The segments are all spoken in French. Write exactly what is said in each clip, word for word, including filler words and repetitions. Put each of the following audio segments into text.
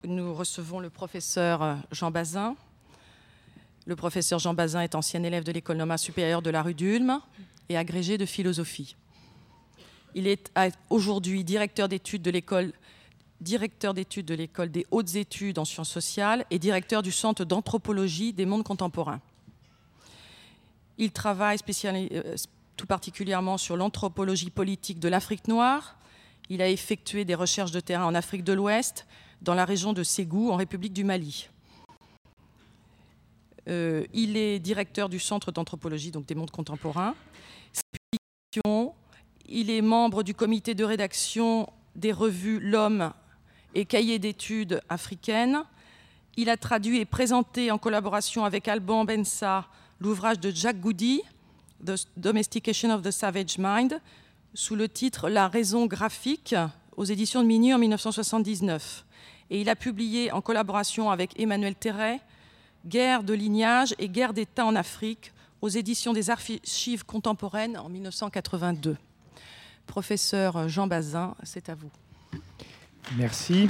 Nous recevons le professeur Jean Bazin. Le professeur Jean Bazin est ancien élève de l'école normale supérieure de la rue d'Ulm et agrégé de philosophie. Il est aujourd'hui directeur d'études de l'école directeur d'études de l'école des hautes études en sciences sociales et directeur du centre d'anthropologie des mondes contemporains. Il travaille tout particulièrement sur l'anthropologie politique de l'Afrique noire. Il a effectué des recherches de terrain en Afrique de l'Ouest, dans la région de Ségou, en République du Mali. Euh, il est directeur du centre d'anthropologie donc des mondes contemporains. Il est membre du comité de rédaction des revues L'Homme et Cahiers d'études africaines. Il a traduit et présenté en collaboration avec Alban Bensa l'ouvrage de Jack Goody, The Domestication of the Savage Mind, sous le titre La raison graphique, aux éditions de Minuit en mille neuf cent soixante-dix-neuf. Et il a publié en collaboration avec Emmanuel Terret Guerre de lignage et guerre d'État en Afrique, aux éditions des Archives contemporaines en mille neuf cent quatre-vingt-deux. Professeur Jean Bazin, c'est à vous. Merci.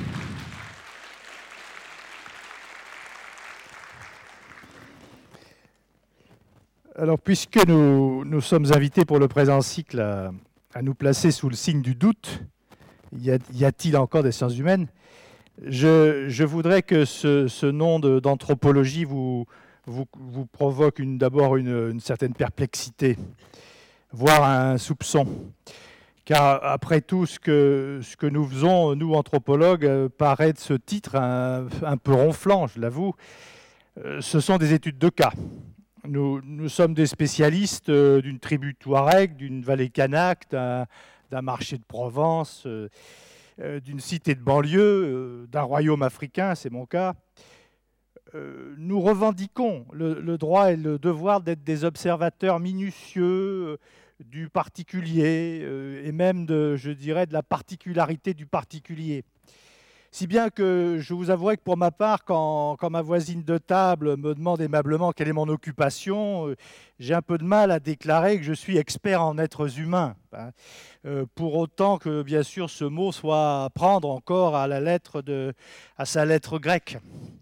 Alors, puisque nous, nous sommes invités pour le présent cycle à, à nous placer sous le signe du doute, y, a, y a-t-il encore des sciences humaines ? je, je voudrais que ce, ce nom de, d'anthropologie vous, vous, vous provoque une, d'abord une, une certaine perplexité, voire un soupçon. Car après tout, ce que, ce que nous faisons, nous anthropologues, euh, paraît de ce titre un, un peu ronflant, je l'avoue. Euh, ce sont des études de cas. Nous, nous sommes des spécialistes euh, d'une tribu touareg, d'une vallée kanak, d'un, d'un marché de Provence, euh, euh, d'une cité de banlieue, euh, d'un royaume africain, c'est mon cas. Euh, nous revendiquons le, le droit et le devoir d'être des observateurs minutieux, euh, du particulier euh, et même, de, je dirais, de la particularité du particulier. Si bien que je vous avouerai que pour ma part, quand, quand ma voisine de table me demande aimablement quelle est mon occupation, euh, j'ai un peu de mal à déclarer que je suis expert en êtres humains. Hein, euh, pour autant que, bien sûr, ce mot soit à prendre encore à, la lettre de, à sa lettre grecque.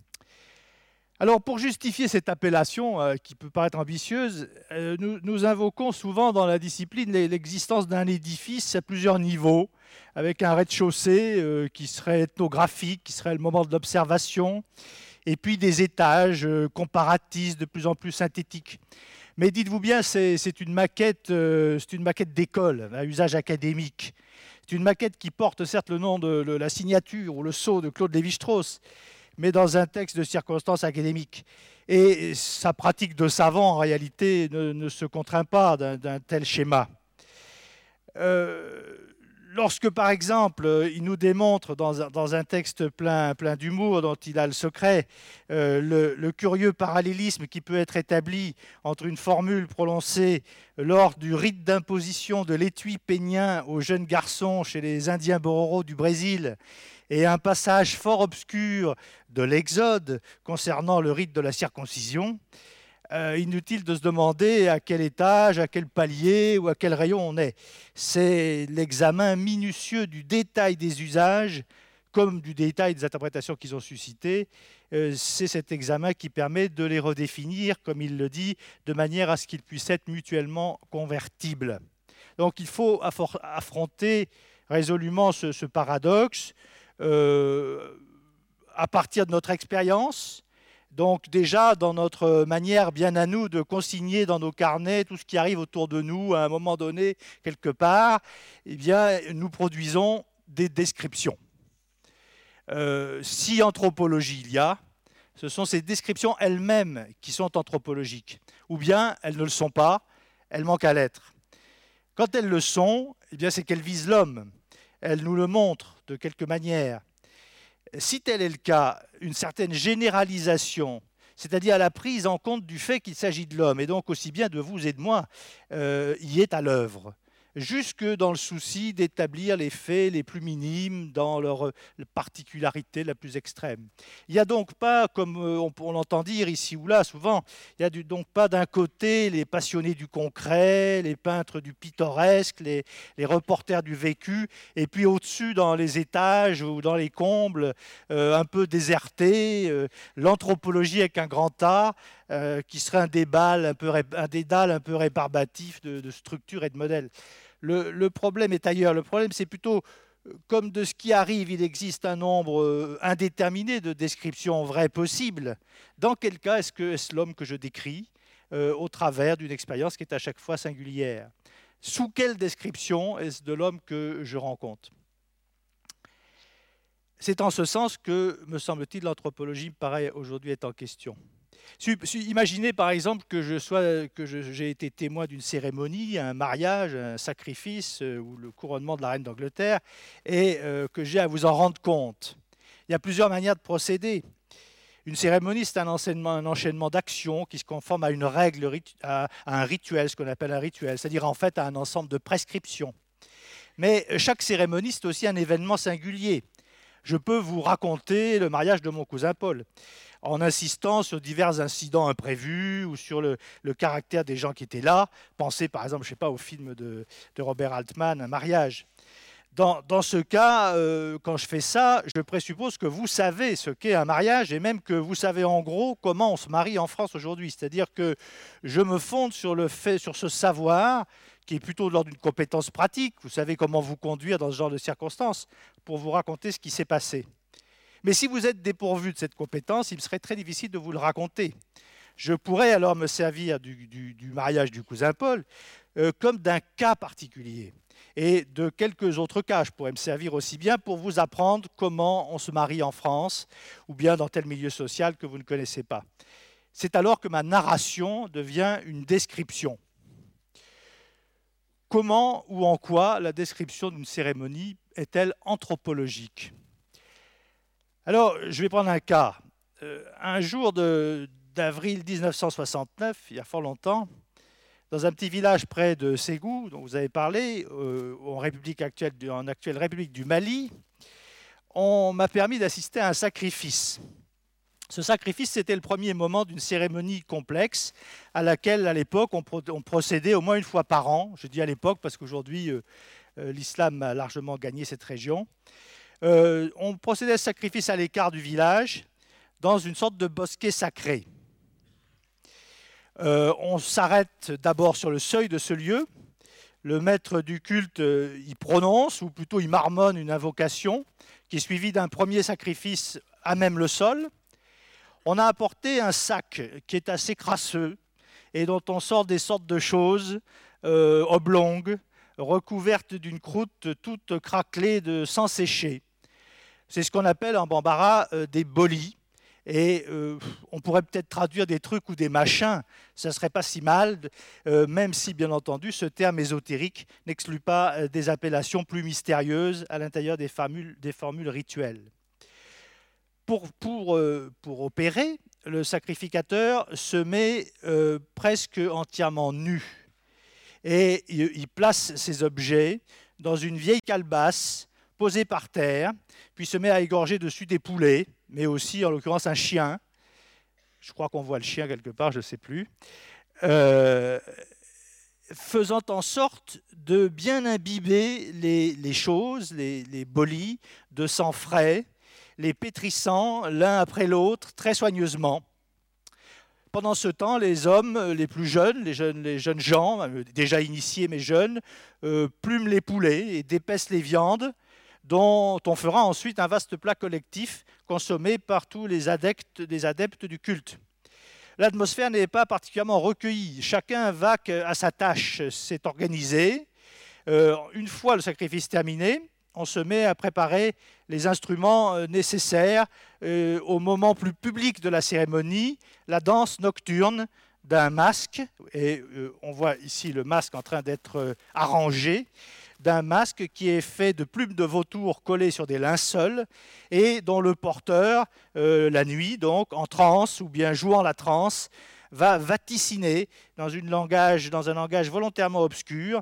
Alors, pour justifier cette appellation, euh, qui peut paraître ambitieuse, euh, nous, nous invoquons souvent dans la discipline l'existence d'un édifice à plusieurs niveaux, avec un rez-de-chaussée euh, qui serait ethnographique, qui serait le moment de l'observation, et puis des étages euh, comparatistes, de plus en plus synthétiques. Mais dites-vous bien, c'est, c'est une maquette, euh, c'est une maquette d'école, à usage académique. C'est une maquette qui porte certes le nom de, de la signature ou le sceau de Claude Lévi-Strauss, mais dans un texte de circonstance académique. Et sa pratique de savant, en réalité, ne, ne se contraint pas d'un, d'un tel schéma. Euh, lorsque, par exemple, il nous démontre dans un, dans un texte plein, plein d'humour dont il a le secret, euh, le, le curieux parallélisme qui peut être établi entre une formule prononcée lors du rite d'imposition de l'étui pénien aux jeunes garçons chez les Indiens Bororo du Brésil, et un passage fort obscur de l'Exode concernant le rite de la circoncision, euh, inutile de se demander à quel étage, à quel palier ou à quel rayon on est. C'est l'examen minutieux du détail des usages, comme du détail des interprétations qu'ils ont suscitées. Euh, c'est cet examen qui permet de les redéfinir, comme il le dit, de manière à ce qu'ils puissent être mutuellement convertibles. Donc il faut affronter résolument ce, ce paradoxe, Euh, à partir de notre expérience, donc déjà dans notre manière bien à nous de consigner dans nos carnets tout ce qui arrive autour de nous à un moment donné, quelque part, eh bien, nous produisons des descriptions. Euh, si anthropologie il y a, ce sont ces descriptions elles-mêmes qui sont anthropologiques, ou bien elles ne le sont pas, elles manquent à l'être. Quand elles le sont, eh bien, c'est qu'elles visent l'homme. Elle nous le montre de quelque manière. Si tel est le cas, une certaine généralisation, c'est-à-dire la prise en compte du fait qu'il s'agit de l'homme, et donc aussi bien de vous et de moi, euh, y est à l'œuvre. jusque dans le souci d'établir les faits les plus minimes dans leur particularité la plus extrême. Il n'y a donc pas, comme on, on l'entend dire ici ou là souvent, il n'y a du, donc pas d'un côté les passionnés du concret, les peintres du pittoresque, les, les reporters du vécu, et puis au-dessus dans les étages ou dans les combles, euh, un peu désertés, euh, l'anthropologie avec un grand A, euh, qui serait un dédale un peu, un dédale un peu rébarbatif de, de structures et de modèles. Le, le problème est ailleurs. Le problème, c'est plutôt, comme de ce qui arrive, il existe un nombre indéterminé de descriptions vraies possibles. Dans quel cas est-ce que est-ce l'homme que je décris euh, au travers d'une expérience qui est à chaque fois singulière? Sous quelle description est-ce de l'homme que je rencontre? C'est en ce sens que, me semble-t-il, l'anthropologie me paraît aujourd'hui être en question. Imaginez par exemple que je sois, que j'ai été témoin d'une cérémonie, un mariage, un sacrifice euh, ou le couronnement de la reine d'Angleterre, et euh, que j'ai à vous en rendre compte. Il y a plusieurs manières de procéder. Une cérémonie, c'est un, un enchaînement d'actions qui se conforme à une règle, à, à un rituel, ce qu'on appelle un rituel, c'est-à-dire en fait à un ensemble de prescriptions. Mais chaque cérémonie, c'est aussi un événement singulier. Je peux vous raconter le mariage de mon cousin Paul, en insistant sur divers incidents imprévus ou sur le, le caractère des gens qui étaient là. Pensez par exemple, je sais pas, au film de, de Robert Altman, Un mariage. Dans, dans ce cas, euh, quand je fais ça, je présuppose que vous savez ce qu'est un mariage et même que vous savez en gros comment on se marie en France aujourd'hui. C'est-à-dire que je me fonde sur, le fait, sur ce savoir qui est plutôt de l'ordre d'une compétence pratique. Vous savez comment vous conduire dans ce genre de circonstances pour vous raconter ce qui s'est passé. Mais si vous êtes dépourvu de cette compétence, il me serait très difficile de vous le raconter. Je pourrais alors me servir du, du, du mariage du cousin Paul euh, comme d'un cas particulier. Et de quelques autres cas, je pourrais me servir aussi bien pour vous apprendre comment on se marie en France ou bien dans tel milieu social que vous ne connaissez pas. C'est alors que ma narration devient une description. Comment ou en quoi la description d'une cérémonie est-elle anthropologique ? Alors, je vais prendre un cas. Euh, un jour de, d'avril mille neuf cent soixante-neuf, il y a fort longtemps, dans un petit village près de Ségou, dont vous avez parlé, euh, en, République actuelle, en actuelle République du Mali, on m'a permis d'assister à un sacrifice. Ce sacrifice, c'était le premier moment d'une cérémonie complexe à laquelle, à l'époque, on, pro- on procédait au moins une fois par an. Je dis à l'époque parce qu'aujourd'hui, euh, euh, l'islam a largement gagné cette région. Euh, on procédait à ce sacrifice à l'écart du village, dans une sorte de bosquet sacré. Euh, on s'arrête d'abord sur le seuil de ce lieu. Le maître du culte euh, y prononce, ou plutôt il marmonne une invocation, qui est suivie d'un premier sacrifice à même le sol. On a apporté un sac qui est assez crasseux et dont on sort des sortes de choses euh, oblongues, recouvertes d'une croûte toute craquelée de sang séché. C'est ce qu'on appelle en bambara euh, des bolis. Et euh, on pourrait peut-être traduire des trucs ou des machins, ça ne serait pas si mal, euh, même si, bien entendu, ce terme ésotérique n'exclut pas euh, des appellations plus mystérieuses à l'intérieur des formules, des formules rituelles. Pour, pour, euh, pour opérer, le sacrificateur se met euh, presque entièrement nu et il, il place ses objets dans une vieille calebasse posée par terre, puis se met à égorger dessus des poulets, mais aussi en l'occurrence un chien. Je crois qu'on voit le chien quelque part, je ne sais plus. Euh, faisant en sorte de bien imbiber les, les choses, les, les bolis, de sang frais, les pétrissant l'un après l'autre très soigneusement. Pendant ce temps, les hommes les plus jeunes, les jeunes, les jeunes gens, déjà initiés mais jeunes, euh, plument les poulets et dépècent les viandes, dont on fera ensuite un vaste plat collectif consommé par tous les adeptes, les adeptes du culte. L'atmosphère n'est pas particulièrement recueillie. Chacun va à sa tâche, s'est organisé. Euh, une fois le sacrifice terminé, on se met à préparer les instruments nécessaires euh, au moment plus public de la cérémonie, la danse nocturne d'un masque. Et euh, on voit ici le masque en train d'être euh, arrangé, d'un masque qui est fait de plumes de vautour collées sur des linceuls et dont le porteur, euh, la nuit, donc, en transe ou bien jouant la transe, va vaticiner dans, une langage, dans un langage volontairement obscur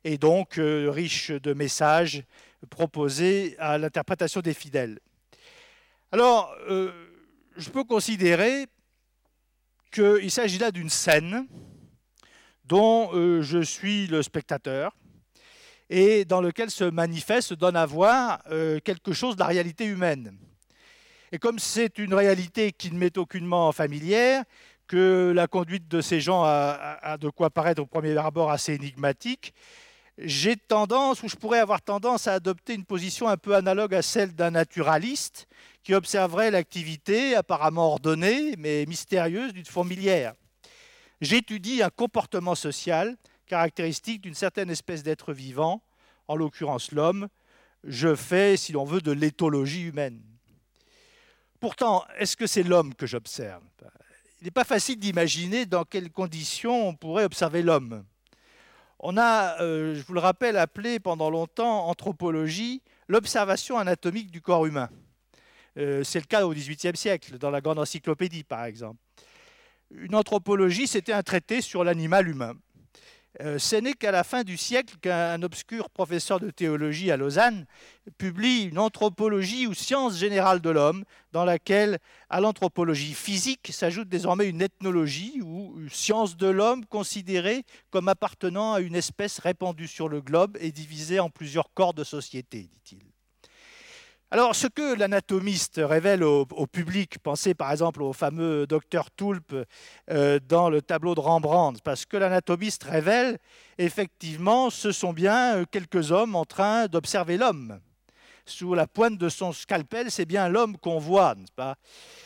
et donc euh, riche de messages proposés à l'interprétation des fidèles. Alors, euh, je peux considérer qu'il s'agit là d'une scène dont euh, je suis le spectateur et dans lequel se manifeste, se donne à voir euh, quelque chose de la réalité humaine. Et comme c'est une réalité qui ne m'est aucunement familière, que la conduite de ces gens a, a, a de quoi paraître au premier abord assez énigmatique, j'ai tendance, ou je pourrais avoir tendance à adopter une position un peu analogue à celle d'un naturaliste qui observerait l'activité apparemment ordonnée, mais mystérieuse d'une fourmilière. J'étudie un comportement social caractéristique d'une certaine espèce d'être vivant, en l'occurrence l'homme. Je fais, si l'on veut, de l'éthologie humaine. Pourtant, est-ce que c'est l'homme que j'observe ? Il n'est pas facile d'imaginer dans quelles conditions on pourrait observer l'homme. On a, euh, je vous le rappelle, appelé pendant longtemps anthropologie l'observation anatomique du corps humain. Euh, c'est le cas au dix-huitième siècle, dans la Grande Encyclopédie, par exemple. Une anthropologie, c'était un traité sur l'animal humain. Euh, ce n'est qu'à la fin du siècle qu'un obscur professeur de théologie à Lausanne publie une anthropologie ou science générale de l'homme, dans laquelle, à l'anthropologie physique, s'ajoute désormais une ethnologie ou une science de l'homme considérée comme appartenant à une espèce répandue sur le globe et divisée en plusieurs corps de société, dit-il. Alors, ce que l'anatomiste révèle au, au public, pensez par exemple au fameux docteur Tulpe euh, dans le tableau de Rembrandt, parce que l'anatomiste révèle, effectivement, ce sont bien quelques hommes en train d'observer l'homme. Sous la pointe de son scalpel, c'est bien l'homme qu'on voit, n'est-ce pas ?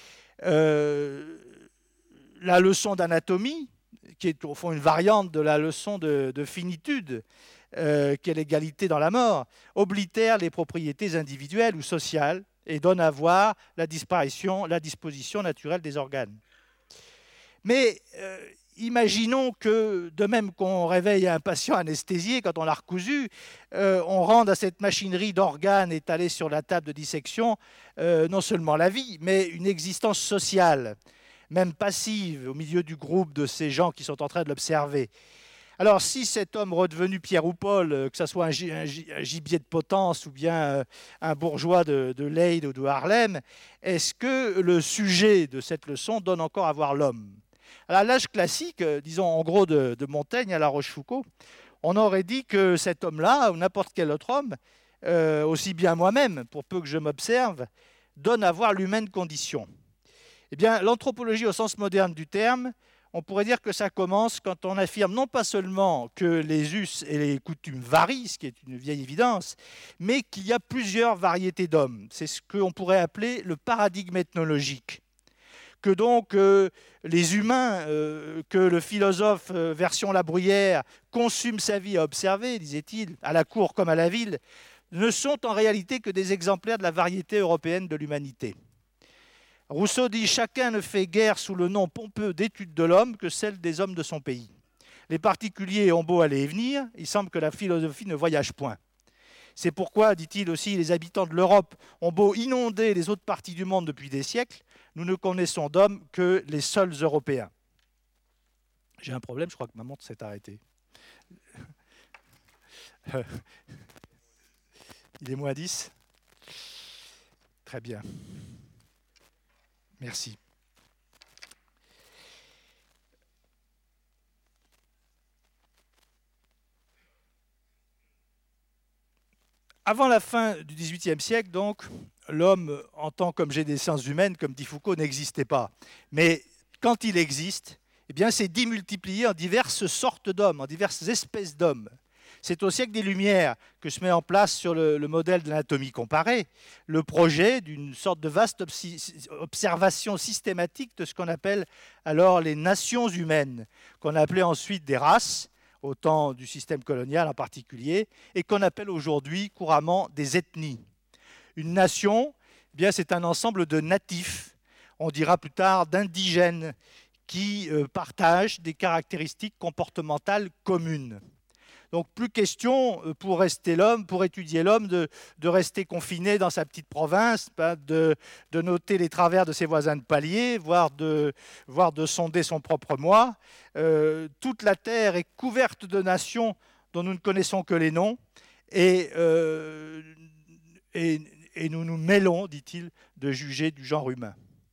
euh, La leçon d'anatomie, qui est au fond une variante de la leçon de, de finitude, Euh, qu'est l'égalité dans la mort, oblitère les propriétés individuelles ou sociales et donne à voir la disparition, la disposition naturelle des organes. Mais euh, imaginons que, de même qu'on réveille un patient anesthésié quand on l'a recousu, euh, on rende à cette machinerie d'organes étalée sur la table de dissection euh, non seulement la vie, mais une existence sociale, même passive, au milieu du groupe de ces gens qui sont en train de l'observer. Alors, si cet homme redevenu Pierre ou Paul, que ce soit un gibier de Potence ou bien un bourgeois de, de Leyde ou de Harlem, est-ce que le sujet de cette leçon donne encore à voir l'homme ? À l'âge classique, disons en gros de, de Montaigne à La Rochefoucauld, on aurait dit que cet homme-là, ou n'importe quel autre homme, euh, aussi bien moi-même, pour peu que je m'observe, donne à voir l'humaine condition. Eh bien, l'anthropologie au sens moderne du terme, on pourrait dire que ça commence quand on affirme non pas seulement que les us et les coutumes varient, ce qui est une vieille évidence, mais qu'il y a plusieurs variétés d'hommes. C'est ce qu'on pourrait appeler le paradigme ethnologique. Que donc euh, les humains, euh, que le philosophe euh, version La Bruyère consume sa vie à observer, disait-il, à la cour comme à la ville, ne sont en réalité que des exemplaires de la variété européenne de l'humanité. Rousseau dit « Chacun ne fait guère sous le nom pompeux d'étude de l'homme que celle des hommes de son pays. Les particuliers ont beau aller et venir, il semble que la philosophie ne voyage point. C'est pourquoi, dit-il aussi, les habitants de l'Europe ont beau inonder les autres parties du monde depuis des siècles, nous ne connaissons d'hommes que les seuls Européens. » J'ai un problème, je crois que ma montre s'est arrêtée. Il est moins dix. Très bien. Merci. Avant la fin du dix-huitième siècle, donc, l'homme, en tant qu'objet des sciences humaines, comme dit Foucault, n'existait pas. Mais quand il existe, eh bien, c'est démultiplié en diverses sortes d'hommes, en diverses espèces d'hommes. C'est au siècle des Lumières que se met en place, sur le, le modèle de l'anatomie comparée, le projet d'une sorte de vaste observation systématique de ce qu'on appelle alors les nations humaines, qu'on appelait ensuite des races, au temps du système colonial en particulier, et qu'on appelle aujourd'hui couramment des ethnies. Une nation, eh bien, c'est un ensemble de natifs, on dira plus tard d'indigènes, qui euh, partagent des caractéristiques comportementales communes. Donc plus question pour rester l'homme, pour étudier l'homme, de, de rester confiné dans sa petite province, de, de noter les travers de ses voisins de palier, voire de, voire de sonder son propre moi. Euh, toute la terre est couverte de nations dont nous ne connaissons que les noms, et, euh, et, et nous nous mêlons, dit-il, de juger du genre humain.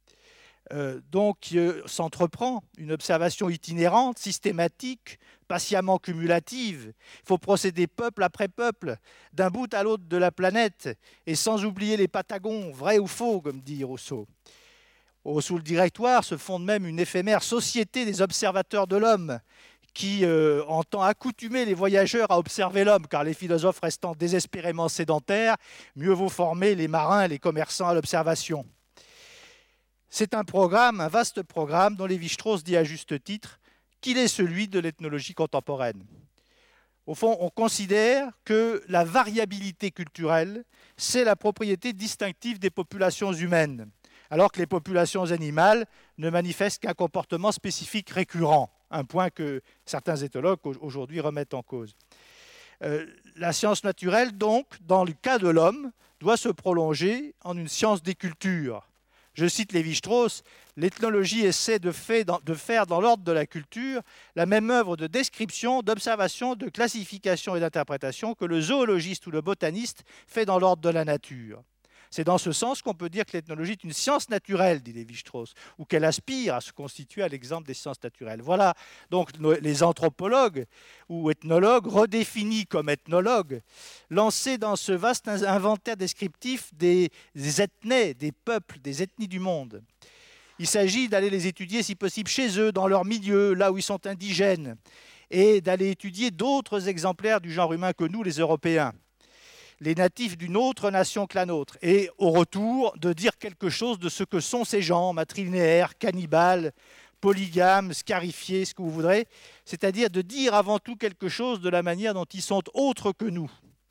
Euh, donc euh, s'entreprend une observation itinérante, systématique, patiemment cumulative. Il faut procéder peuple après peuple, d'un bout à l'autre de la planète, et sans oublier les Patagons, vrai ou faux, comme dit Rousseau. Sous le directoire se fonde même une éphémère société des observateurs de l'homme, qui euh, entend accoutumer les voyageurs à observer l'homme, car les philosophes restant désespérément sédentaires, mieux vaut former les marins et les commerçants à l'observation. C'est un programme, un vaste programme, dont Lévi-Strauss dit à juste titre qu'il est celui de l'ethnologie contemporaine. Au fond, on considère que la variabilité culturelle, c'est la propriété distinctive des populations humaines, alors que les populations animales ne manifestent qu'un comportement spécifique récurrent, un point que certains éthologues aujourd'hui remettent en cause. Euh, la science naturelle, donc, dans le cas de l'homme, doit se prolonger en une science des cultures. Je cite Lévi-Strauss, « L'ethnologie essaie de, fait, de faire dans l'ordre de la culture la même œuvre de description, d'observation, de classification et d'interprétation que le zoologiste ou le botaniste fait dans l'ordre de la nature. » C'est dans ce sens qu'on peut dire que l'ethnologie est une science naturelle, dit Lévi-Strauss, ou qu'elle aspire à se constituer à l'exemple des sciences naturelles. Voilà donc les anthropologues ou ethnologues, redéfinis comme ethnologues, lancés dans ce vaste inventaire descriptif des ethnées, des peuples, des ethnies du monde. Il s'agit d'aller les étudier, si possible, chez eux, dans leur milieu, là où ils sont indigènes, et d'aller étudier d'autres exemplaires du genre humain que nous, les Européens, les natifs d'une autre nation que la nôtre, et au retour de dire quelque chose de ce que sont ces gens, matrilinéaires, cannibales, polygames, scarifiés, ce que vous voudrez, c'est-à-dire de dire avant tout quelque chose de la manière dont ils sont autres que nous.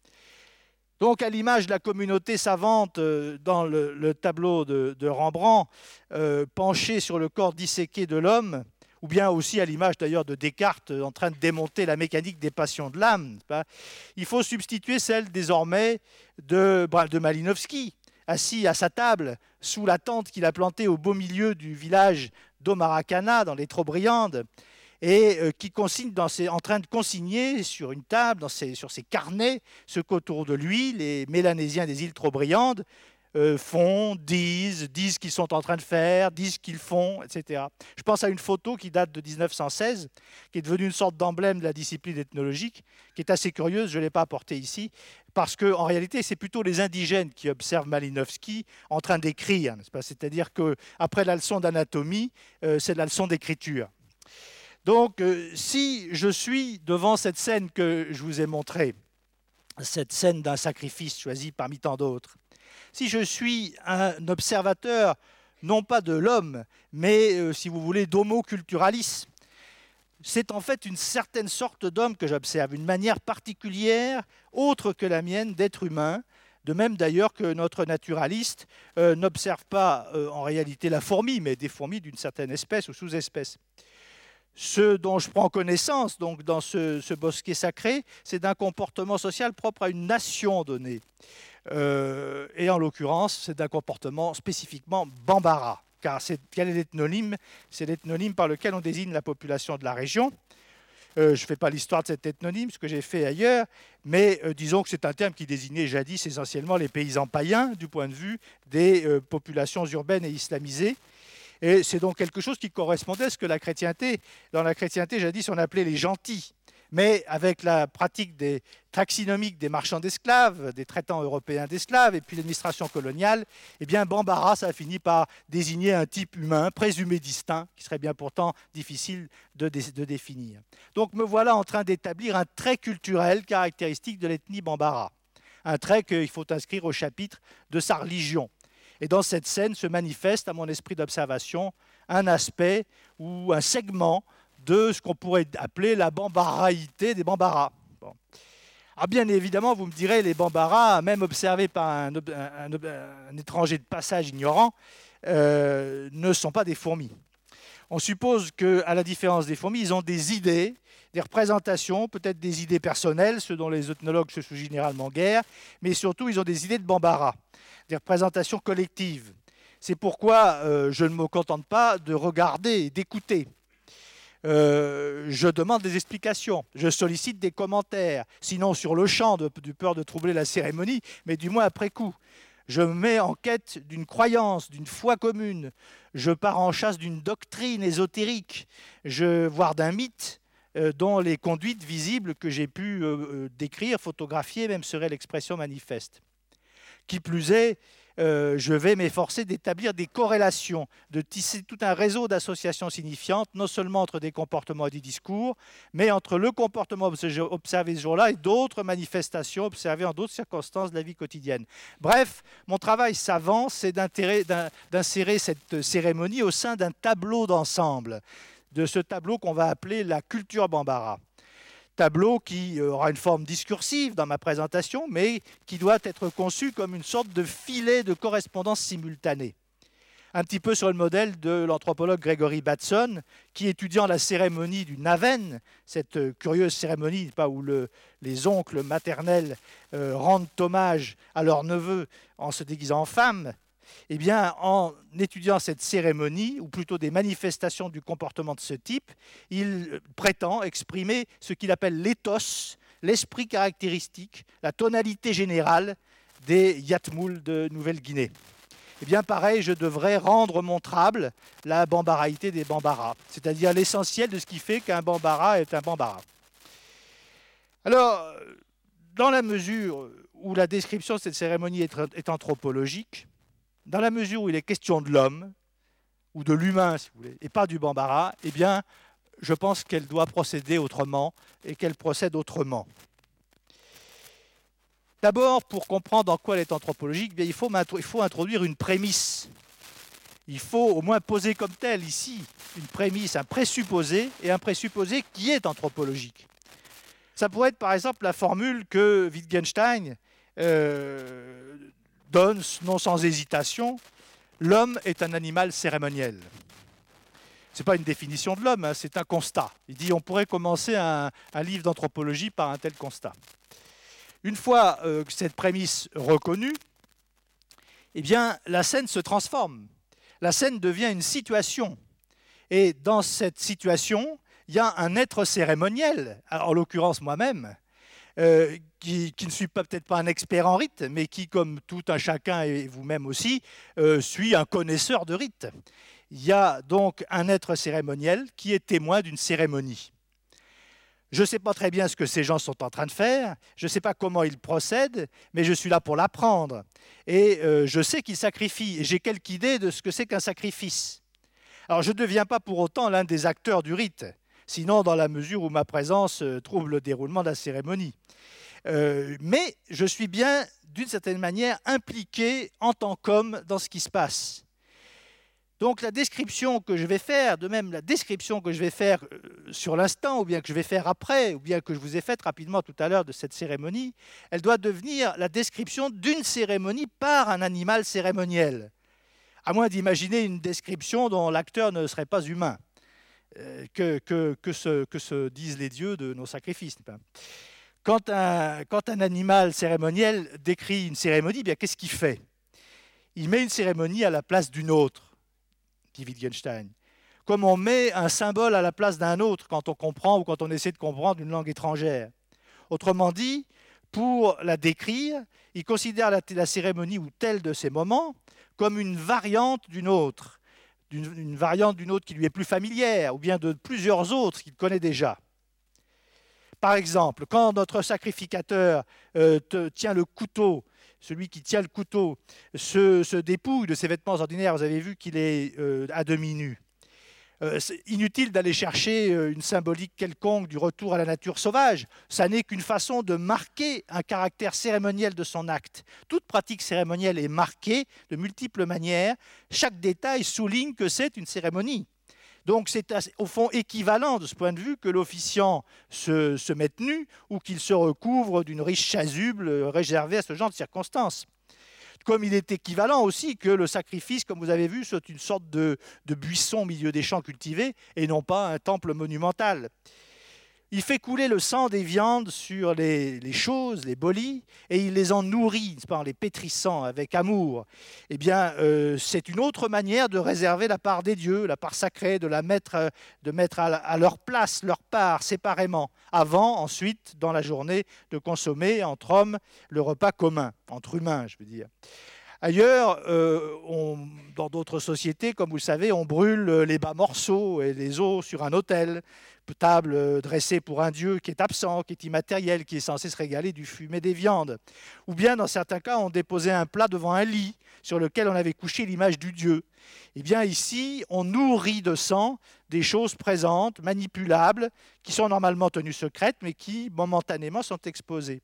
Donc, à l'image de la communauté savante dans le, le tableau de, de Rembrandt, euh, penchée sur le corps disséqué de l'homme, ou bien aussi à l'image d'ailleurs de Descartes en train de démonter la mécanique des passions de l'âme, il faut substituer celle désormais de, de Malinowski, assis à sa table sous la tente qu'il a plantée au beau milieu du village d'Omaracana, dans les Trobriandes, et euh, qui consigne dans ses, en train de consigner sur une table, dans ses, sur ses carnets, ce qu'autour de lui, les Mélanésiens des îles Trobriandes euh, font, disent, disent qu'ils sont en train de faire, disent qu'ils font, et cetera. Je pense à une photo qui date de mille neuf cent seize, qui est devenue une sorte d'emblème de la discipline ethnologique, qui est assez curieuse, je ne l'ai pas apportée ici, parce qu'en réalité, c'est plutôt les indigènes qui observent Malinowski en train d'écrire, n'est-ce pas ? C'est-à-dire qu'après la leçon d'anatomie, euh, c'est la leçon d'écriture. Donc, euh, si je suis devant cette scène que je vous ai montrée, cette scène d'un sacrifice choisi parmi tant d'autres, si je suis un observateur, non pas de l'homme, mais, euh, si vous voulez, d'homo culturalis, c'est en fait une certaine sorte d'homme que j'observe, une manière particulière, autre que la mienne, d'être humain, de même d'ailleurs que notre naturaliste euh, n'observe pas euh, en réalité la fourmi, mais des fourmis d'une certaine espèce ou sous-espèce. Ce dont je prends connaissance donc, dans ce, ce bosquet sacré, c'est d'un comportement social propre à une nation donnée. Euh, et en l'occurrence, c'est d'un comportement spécifiquement bambara. Car c'est, quel est l'ethnonyme ? C'est l'ethnonyme par lequel on désigne la population de la région. Euh, je ne fais pas l'histoire de cet ethnonyme, ce que j'ai fait ailleurs, mais euh, disons que c'est un terme qui désignait jadis essentiellement les paysans païens, du point de vue des euh, populations urbaines et islamisées. Et c'est donc quelque chose qui correspondait à ce que la chrétienté, dans la chrétienté jadis on appelait les gentils. Mais avec la pratique des taxinomiques des marchands d'esclaves, des traitants européens d'esclaves, et puis l'administration coloniale, eh bien Bambara, ça a fini par désigner un type humain présumé distinct, qui serait bien pourtant difficile de, dé- de définir. Donc me voilà en train d'établir un trait culturel caractéristique de l'ethnie Bambara, un trait qu'il faut inscrire au chapitre de sa religion. Et dans cette scène se manifeste, à mon esprit d'observation, un aspect ou un segment de ce qu'on pourrait appeler la bambaraïté des Bambaras. Bon. Ah, bien évidemment, vous me direz, les Bambaras, même observés par un, un, un, un étranger de passage ignorant, euh, ne sont pas des fourmis. On suppose qu'à la différence des fourmis, ils ont des idées, des représentations, peut-être des idées personnelles, ce dont les ethnologues se soucient généralement guère, mais surtout, ils ont des idées de Bambara, des représentations collectives. C'est pourquoi euh, je ne me contente pas de regarder et d'écouter. euh, je demande des explications, je sollicite des commentaires, sinon sur le champ, de, de peur de troubler la cérémonie, mais du moins après coup. Je me mets en quête d'une croyance, d'une foi commune. Je pars en chasse d'une doctrine ésotérique, je, voire d'un mythe, euh, dont les conduites visibles que j'ai pu euh, décrire, photographier, même seraient l'expression manifeste. Qui plus est, euh, je vais m'efforcer d'établir des corrélations, de tisser tout un réseau d'associations signifiantes, non seulement entre des comportements et des discours, mais entre le comportement observé ce jour-là et d'autres manifestations observées en d'autres circonstances de la vie quotidienne. Bref, mon travail savant, c'est d'insérer cette cérémonie au sein d'un tableau d'ensemble, de ce tableau qu'on va appeler la culture Bambara. Tableau qui aura une forme discursive dans ma présentation, mais qui doit être conçu comme une sorte de filet de correspondance simultanée. Un petit peu sur le modèle de l'anthropologue Gregory Bateson, qui, étudiant la cérémonie du Naven, cette curieuse cérémonie pas, où le, les oncles maternels euh, rendent hommage à leurs neveux en se déguisant en femmes, eh bien, en étudiant cette cérémonie, ou plutôt des manifestations du comportement de ce type, il prétend exprimer ce qu'il appelle l'éthos, l'esprit caractéristique, la tonalité générale des Yatmoul de Nouvelle-Guinée. Eh bien, pareil, je devrais rendre montrable la bambaraïté des Bambara, c'est-à-dire l'essentiel de ce qui fait qu'un Bambara est un Bambara. Alors, dans la mesure où la description de cette cérémonie est, est anthropologique, dans la mesure où il est question de l'homme, ou de l'humain, si vous voulez, et pas du Bambara, eh bien, je pense qu'elle doit procéder autrement, et qu'elle procède autrement. D'abord, pour comprendre en quoi elle est anthropologique, eh bien, il, faut il faut introduire une prémisse. Il faut au moins poser comme telle, ici, une prémisse, un présupposé, et un présupposé qui est anthropologique. Ça pourrait être, par exemple, la formule que Wittgenstein euh, donne, non sans hésitation, l'homme est un animal cérémoniel. Ce n'est pas une définition de l'homme, hein, c'est un constat. Il dit on pourrait commencer un, un livre d'anthropologie par un tel constat. Une fois euh, cette prémisse reconnue, eh bien, la scène se transforme. La scène devient une situation. Et dans cette situation, il y a un être cérémoniel, en l'occurrence moi-même, Euh, qui, qui ne suis peut-être pas un expert en rite, mais qui, comme tout un chacun et vous-même aussi, euh, suis un connaisseur de rite. Il y a donc un être cérémoniel qui est témoin d'une cérémonie. Je ne sais pas très bien ce que ces gens sont en train de faire, je ne sais pas comment ils procèdent, mais je suis là pour l'apprendre. Et euh, je sais qu'ils sacrifient, et j'ai quelque idée de ce que c'est qu'un sacrifice. Alors je ne deviens pas pour autant l'un des acteurs du rite, sinon dans la mesure où ma présence trouble le déroulement de la cérémonie. Euh, mais je suis bien, d'une certaine manière, impliqué en tant qu'homme dans ce qui se passe. Donc la description que je vais faire, de même la description que je vais faire sur l'instant, ou bien que je vais faire après, ou bien que je vous ai faite rapidement tout à l'heure de cette cérémonie, elle doit devenir la description d'une cérémonie par un animal cérémoniel, à moins d'imaginer une description dont l'acteur ne serait pas humain. Que, que, que, se, que se disent les dieux de nos sacrifices. Quand un, quand un animal cérémoniel décrit une cérémonie, bien qu'est-ce qu'il fait? Il met une cérémonie à la place d'une autre, dit Wittgenstein. Comme on met un symbole à la place d'un autre quand on comprend ou quand on essaie de comprendre une langue étrangère. Autrement dit, pour la décrire, il considère la, la cérémonie ou tel de ces moments comme une variante d'une autre. D'une, une variante d'une autre qui lui est plus familière, ou bien de plusieurs autres qu'il connaît déjà. Par exemple, quand notre sacrificateur euh, te, tient le couteau, celui qui tient le couteau se, se dépouille de ses vêtements ordinaires, vous avez vu qu'il est euh, à demi nu. Euh, c'est inutile d'aller chercher une symbolique quelconque du retour à la nature sauvage. Ça n'est qu'une façon de marquer un caractère cérémoniel de son acte. Toute pratique cérémonielle est marquée de multiples manières. Chaque détail souligne que c'est une cérémonie. Donc c'est au fond équivalent de ce point de vue que l'officiant se, se mette nu ou qu'il se recouvre d'une riche chasuble réservée à ce genre de circonstances. Comme il est équivalent aussi que le sacrifice, comme vous avez vu, soit une sorte de, de buisson au milieu des champs cultivés et non pas un temple monumental. Il fait couler le sang des viandes sur les, les choses, les bolis, et il les en nourrit, en les pétrissant avec amour. Eh bien, euh, c'est une autre manière de réserver la part des dieux, la part sacrée, de la mettre, de mettre à, à leur place, leur part, séparément, avant, ensuite, dans la journée, de consommer entre hommes le repas commun, entre humains, je veux dire. Ailleurs, euh, on, dans d'autres sociétés, comme vous le savez, on brûle les bas morceaux et les os sur un autel, table dressée pour un dieu qui est absent, qui est immatériel, qui est censé se régaler du fumet des viandes. Ou bien, dans certains cas, on déposait un plat devant un lit sur lequel on avait couché l'image du dieu. Eh bien, ici, on nourrit de sang des choses présentes, manipulables, qui sont normalement tenues secrètes, mais qui, momentanément, sont exposées.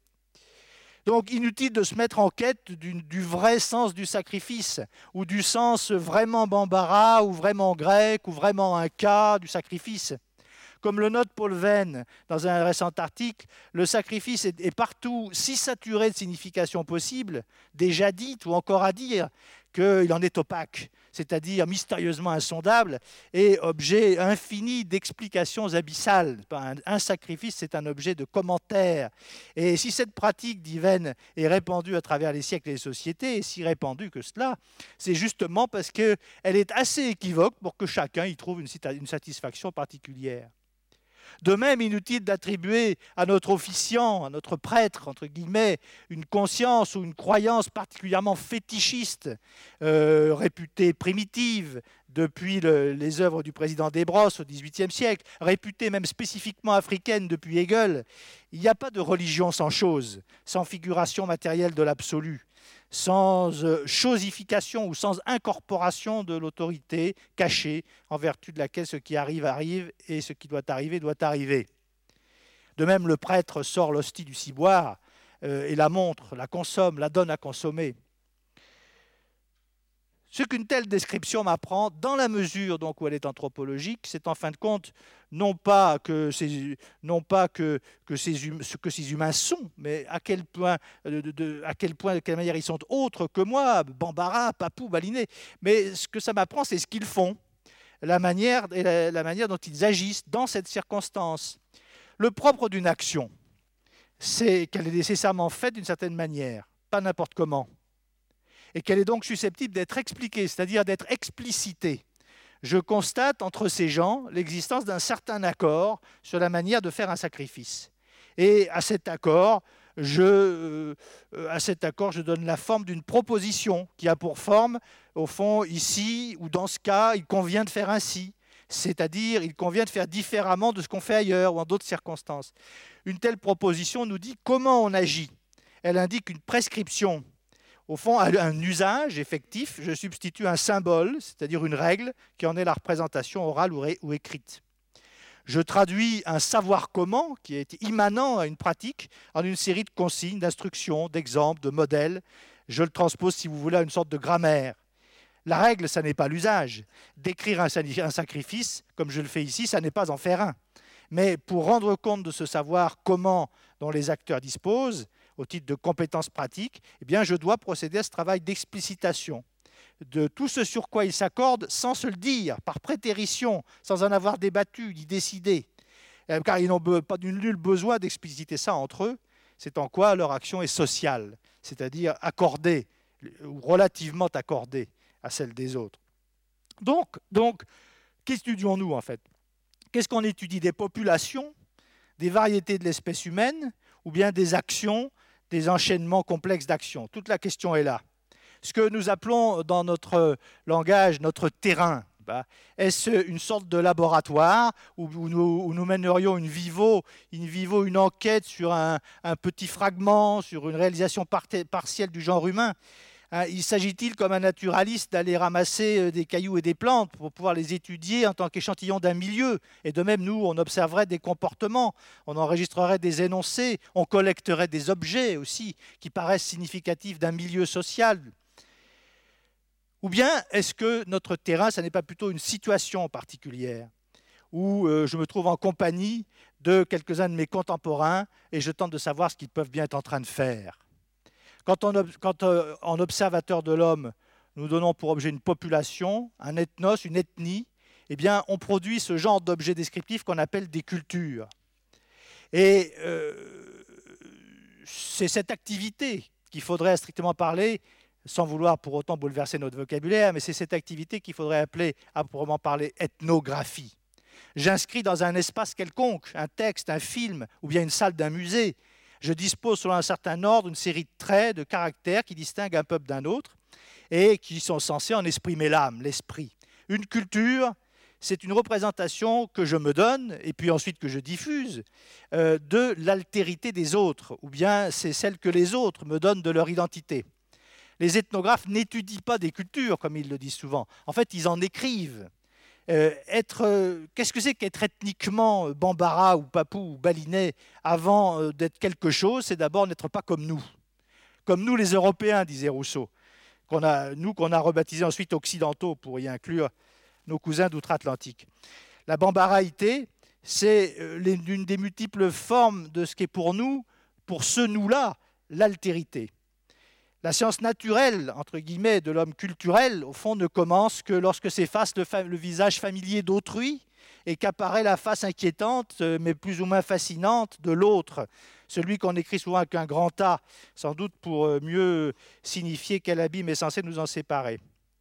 Donc, inutile de se mettre en quête du, du vrai sens du sacrifice, ou du sens vraiment bambara, ou vraiment grec, ou vraiment inca du sacrifice. Comme le note Paul Venn dans un récent article, le sacrifice est, est partout si saturé de significations possibles, déjà dites ou encore à dire, qu'il en est opaque, c'est-à-dire mystérieusement insondable et objet infini d'explications abyssales. Un, un sacrifice, c'est un objet de commentaire. Et si cette pratique divine est répandue à travers les siècles et les sociétés, et si répandue que cela, c'est justement parce qu'elle est assez équivoque pour que chacun y trouve une, une satisfaction particulière. De même, inutile d'attribuer à notre officiant, à notre prêtre, entre guillemets, une conscience ou une croyance particulièrement fétichiste, euh, réputée primitive depuis le, les œuvres du président Desbrosses au dix-huitième siècle, réputée même spécifiquement africaine depuis Hegel. Il n'y a pas de religion sans chose, sans figuration matérielle de l'absolu, sans euh, chosification ou sans incorporation de l'autorité cachée en vertu de laquelle ce qui arrive arrive et ce qui doit arriver doit arriver. De même, le prêtre sort l'hostie du ciboire euh, et la montre, la consomme, la donne à consommer. Ce qu'une telle description m'apprend, dans la mesure donc où elle est anthropologique, c'est en fin de compte non pas que ces, non pas que, que, ces, hum, ce que ces humains sont, mais à quel point, de, de, à quel point, de quelle manière ils sont autres que moi, bambara, papou, baliné. Mais ce que ça m'apprend, c'est ce qu'ils font, la manière, et la, la manière dont ils agissent dans cette circonstance. Le propre d'une action, c'est qu'elle est nécessairement faite d'une certaine manière, pas n'importe comment, et qu'elle est donc susceptible d'être expliquée, c'est-à-dire d'être explicitée. Je constate entre ces gens l'existence d'un certain accord sur la manière de faire un sacrifice. Et à cet accord, je, euh, à cet accord, je donne la forme d'une proposition qui a pour forme, au fond, ici ou dans ce cas, il convient de faire ainsi. C'est-à-dire, il convient de faire différemment de ce qu'on fait ailleurs ou en d'autres circonstances. Une telle proposition nous dit comment on agit. Elle indique une prescription. Au fond, un usage effectif, je substitue un symbole, c'est-à-dire une règle, qui en est la représentation orale ou écrite. Je traduis un savoir comment, qui est immanent à une pratique, en une série de consignes, d'instructions, d'exemples, de modèles. Je le transpose, si vous voulez, à une sorte de grammaire. La règle, ça n'est pas l'usage. D'écrire un sacrifice, comme je le fais ici, ça n'est pas en faire un. Mais pour rendre compte de ce savoir comment dont les acteurs disposent, au titre de compétences pratiques, eh bien, je dois procéder à ce travail d'explicitation de tout ce sur quoi ils s'accordent sans se le dire, par prétérition, sans en avoir débattu, ni décidé. Car ils n'ont pas nul besoin d'expliciter ça entre eux. C'est en quoi leur action est sociale, c'est-à-dire accordée, ou relativement accordée à celle des autres. Donc, donc qu'étudions-nous en fait? Qu'est-ce qu'on étudie? Des populations, des variétés de l'espèce humaine, ou bien des actions, des enchaînements complexes d'actions? Toute la question est là. Ce que nous appelons dans notre langage notre terrain, bah, est-ce une sorte de laboratoire où, où, nous, où nous mènerions une vivo, une, vivo, une enquête sur un, un petit fragment, sur une réalisation part partielle du genre humain? Il s'agit-il, comme un naturaliste, d'aller ramasser des cailloux et des plantes pour pouvoir les étudier en tant qu'échantillon d'un milieu? Et de même, nous, on observerait des comportements, on enregistrerait des énoncés, on collecterait des objets aussi qui paraissent significatifs d'un milieu social. Ou bien, est-ce que notre terrain, ça n'est pas plutôt une situation particulière où euh, je me trouve en compagnie de quelques-uns de mes contemporains et je tente de savoir ce qu'ils peuvent bien être en train de faire? Quand, on, quand euh, en observateur de l'homme, nous donnons pour objet une population, un ethnos, une ethnie, eh bien, on produit ce genre d'objets descriptifs qu'on appelle des cultures. Et euh, c'est cette activité qu'il faudrait strictement parler, sans vouloir pour autant bouleverser notre vocabulaire, mais c'est cette activité qu'il faudrait appeler, à proprement parler, ethnographie. J'inscris dans un espace quelconque, un texte, un film, ou bien une salle d'un musée. Je dispose selon un certain ordre une série de traits, de caractères qui distinguent un peuple d'un autre et qui sont censés en exprimer l'âme, l'esprit. Une culture, c'est une représentation que je me donne, et puis ensuite que je diffuse, euh, de l'altérité des autres, ou bien c'est celle que les autres me donnent de leur identité. Les ethnographes n'étudient pas des cultures, comme ils le disent souvent. En fait, ils en écrivent. Euh, être, euh, qu'est-ce que c'est qu'être ethniquement bambara ou papou ou balinais avant euh, d'être quelque chose? C'est d'abord n'être pas comme nous. Comme nous les Européens, disait Rousseau. Qu'on a, nous qu'on a rebaptisés ensuite occidentaux pour y inclure nos cousins d'outre-Atlantique. La bambaraïté, c'est l'une des multiples formes de ce qui est pour nous, pour ce nous-là, l'altérité. La science naturelle, entre guillemets, de l'homme culturel, au fond, ne commence que lorsque s'efface le, le visage familier d'autrui et qu'apparaît la face inquiétante, mais plus ou moins fascinante, de l'autre. Celui qu'on écrit souvent avec un grand A, sans doute pour mieux signifier quel abîme est censé nous en séparer.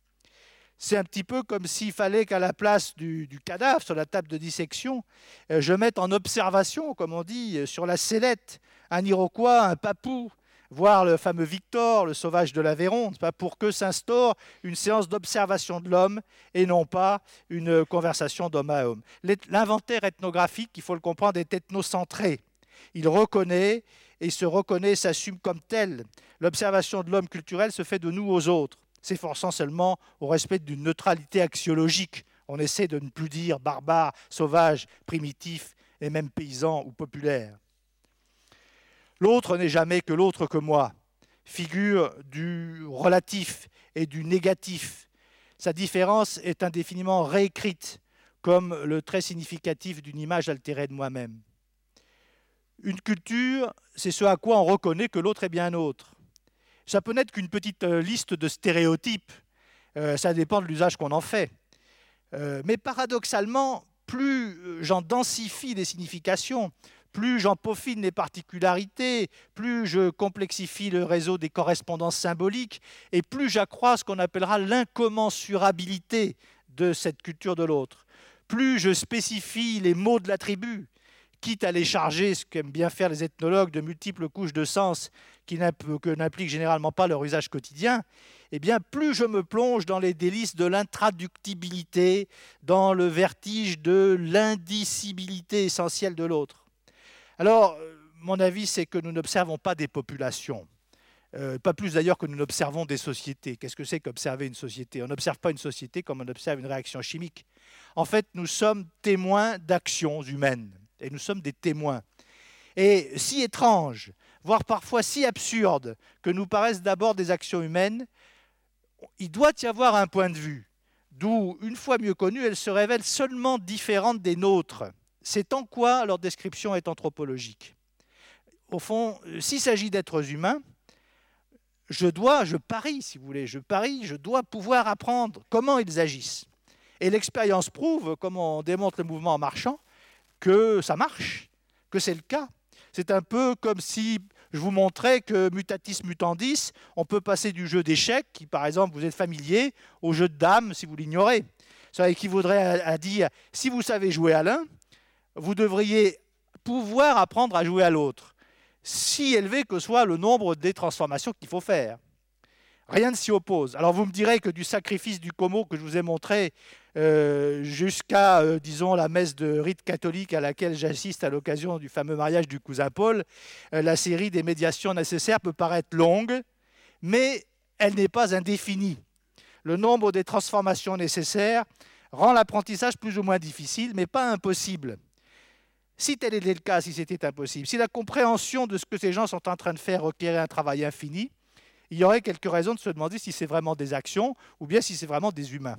C'est un petit peu comme s'il fallait qu'à la place du, du cadavre, sur la table de dissection, je mette en observation, comme on dit, sur la sellette, un Iroquois, un Papou, voire le fameux Victor, le sauvage de l'Aveyron, pour que s'instaure une séance d'observation de l'homme et non pas une conversation d'homme à homme. L'inventaire ethnographique, il faut le comprendre, est ethnocentré. Il reconnaît et se reconnaît, s'assume comme tel. L'observation de l'homme culturel se fait de nous aux autres, s'efforçant seulement au respect d'une neutralité axiologique. On essaie de ne plus dire barbare, sauvage, primitif et même paysan ou populaire. L'autre n'est jamais que l'autre que moi, figure du relatif et du négatif. Sa différence est indéfiniment réécrite comme le trait significatif d'une image altérée de moi-même. Une culture, c'est ce à quoi on reconnaît que l'autre est bien autre. Ça peut n'être qu'une petite liste de stéréotypes, euh, ça dépend de l'usage qu'on en fait. Euh, mais paradoxalement, plus j'en densifie les significations, plus j'en peaufine les particularités, plus je complexifie le réseau des correspondances symboliques, et plus j'accrois ce qu'on appellera l'incommensurabilité de cette culture de l'autre. Plus je spécifie les mots de l'attribut, quitte à les charger, ce qu'aiment bien faire les ethnologues, de multiples couches de sens qui n'impliquent généralement pas leur usage quotidien, eh bien, plus je me plonge dans les délices de l'intraductibilité, dans le vertige de l'indicibilité essentielle de l'autre. Alors, mon avis, c'est que nous n'observons pas des populations, euh, pas plus d'ailleurs que nous n'observons des sociétés. Qu'est-ce que c'est qu'observer une société? On n'observe pas une société comme on observe une réaction chimique. En fait, nous sommes témoins d'actions humaines, et nous sommes des témoins. Et si étranges, voire parfois si absurdes, que nous paraissent d'abord des actions humaines, il doit y avoir un point de vue, d'où, une fois mieux connue, elles se révèlent seulement différentes des nôtres. C'est en quoi leur description est anthropologique. Au fond, s'il s'agit d'êtres humains, je dois, je parie, si vous voulez, je parie, je dois pouvoir apprendre comment ils agissent. Et l'expérience prouve, comme on démontre le mouvement en marchant, que ça marche, que c'est le cas. C'est un peu comme si je vous montrais que mutatis mutandis, on peut passer du jeu d'échecs, qui par exemple vous êtes familier, au jeu de dames, si vous l'ignorez. Ça équivaudrait à, à dire, si vous savez jouer à l'un, vous devriez pouvoir apprendre à jouer à l'autre, si élevé que soit le nombre des transformations qu'il faut faire. Rien ne s'y oppose. Alors vous me direz que du sacrifice du Como que je vous ai montré euh, jusqu'à, euh, disons, la messe de rite catholique à laquelle j'assiste à l'occasion du fameux mariage du cousin Paul, euh, la série des médiations nécessaires peut paraître longue, mais elle n'est pas indéfinie. Le nombre des transformations nécessaires rend l'apprentissage plus ou moins difficile, mais pas impossible. Si tel était le cas, si c'était impossible, si la compréhension de ce que ces gens sont en train de faire requérait un travail infini, il y aurait quelques raisons de se demander si c'est vraiment des actions ou bien si c'est vraiment des humains.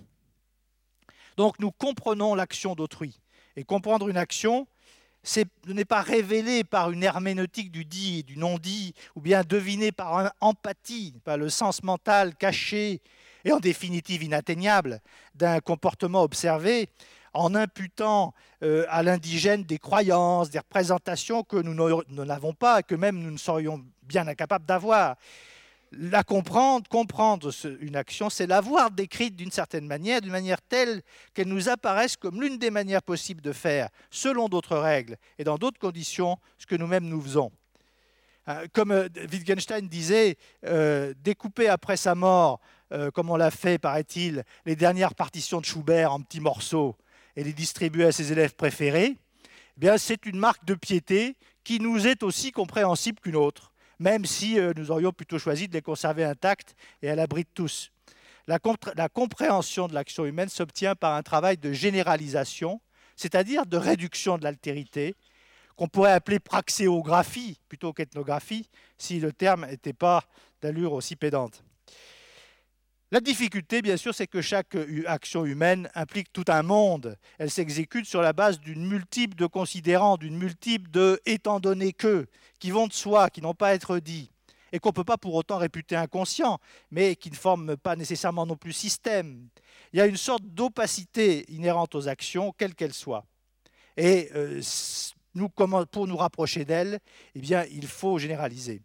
Donc nous comprenons l'action d'autrui. Et comprendre une action, ce n'est pas révélé par une herméneutique du dit et du non-dit, ou bien deviné par une empathie, par le sens mental caché et en définitive inatteignable d'un comportement observé. en imputant euh, à l'indigène des croyances, des représentations que nous n'avons pas et que même nous ne serions bien incapables d'avoir. La comprendre, comprendre une action, c'est la voir décrite d'une certaine manière, d'une manière telle qu'elle nous apparaisse comme l'une des manières possibles de faire, selon d'autres règles et dans d'autres conditions, ce que nous-mêmes nous faisons. Comme Wittgenstein disait, euh, découper après sa mort, euh, comme on l'a fait, paraît-il, les dernières partitions de Schubert en petits morceaux et les distribuer à ses élèves préférés, eh bien, c'est une marque de piété qui nous est aussi compréhensible qu'une autre, même si euh, nous aurions plutôt choisi de les conserver intactes et à l'abri de tous. La, la compréhension de l'action humaine s'obtient par un travail de généralisation, c'est-à-dire de réduction de l'altérité, qu'on pourrait appeler praxéographie plutôt qu'ethnographie, si le terme n'était pas d'allure aussi pédante. La difficulté, bien sûr, c'est que chaque action humaine implique tout un monde. Elle s'exécute sur la base d'une multiple de considérants, d'une multiple de « étant donné que », qui vont de soi, qui n'ont pas à être dits, et qu'on ne peut pas pour autant réputer inconscients, mais qui ne forment pas nécessairement non plus système. Il y a une sorte d'opacité inhérente aux actions, quelles qu'elles soient. Et euh, nous, pour nous rapprocher d'elles, eh bien, il faut généraliser.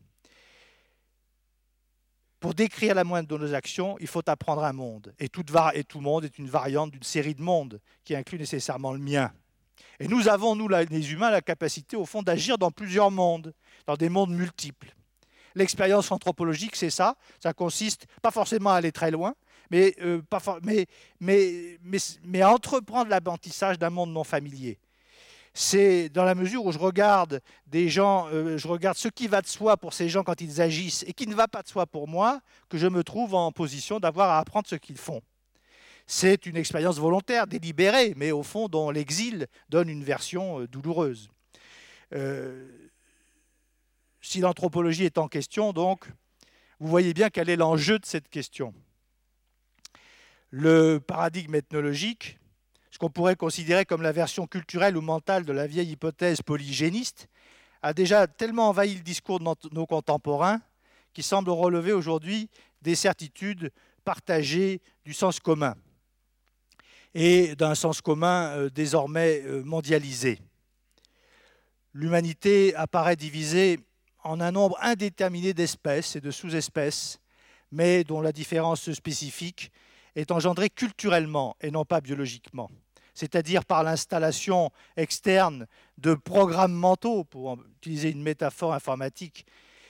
Pour décrire la moindre de nos actions, il faut apprendre un monde. Et tout, et tout monde est une variante d'une série de mondes qui inclut nécessairement le mien. Et nous avons, nous, les humains, la capacité, au fond, d'agir dans plusieurs mondes, dans des mondes multiples. L'expérience anthropologique, c'est ça. Ça consiste, pas forcément à aller très loin, mais, euh, pas for mais, mais, mais, mais à entreprendre l'apprentissage d'un monde non familier. C'est dans la mesure où je regarde des gens, euh, je regarde ce qui va de soi pour ces gens quand ils agissent et qui ne va pas de soi pour moi, que je me trouve en position d'avoir à apprendre ce qu'ils font. C'est une expérience volontaire, délibérée, mais au fond dont l'exil donne une version euh, douloureuse. Euh, si l'anthropologie est en question, donc, vous voyez bien quel est l'enjeu de cette question. Le paradigme ethnologique, ce qu'on pourrait considérer comme la version culturelle ou mentale de la vieille hypothèse polygéniste, a déjà tellement envahi le discours de nos contemporains qu'il semble relever aujourd'hui des certitudes partagées du sens commun et d'un sens commun euh, désormais euh, mondialisé. L'humanité apparaît divisée en un nombre indéterminé d'espèces et de sous-espèces, mais dont la différence spécifique est engendrée culturellement et non pas biologiquement, c'est-à-dire par l'installation externe de programmes mentaux, pour utiliser une métaphore informatique,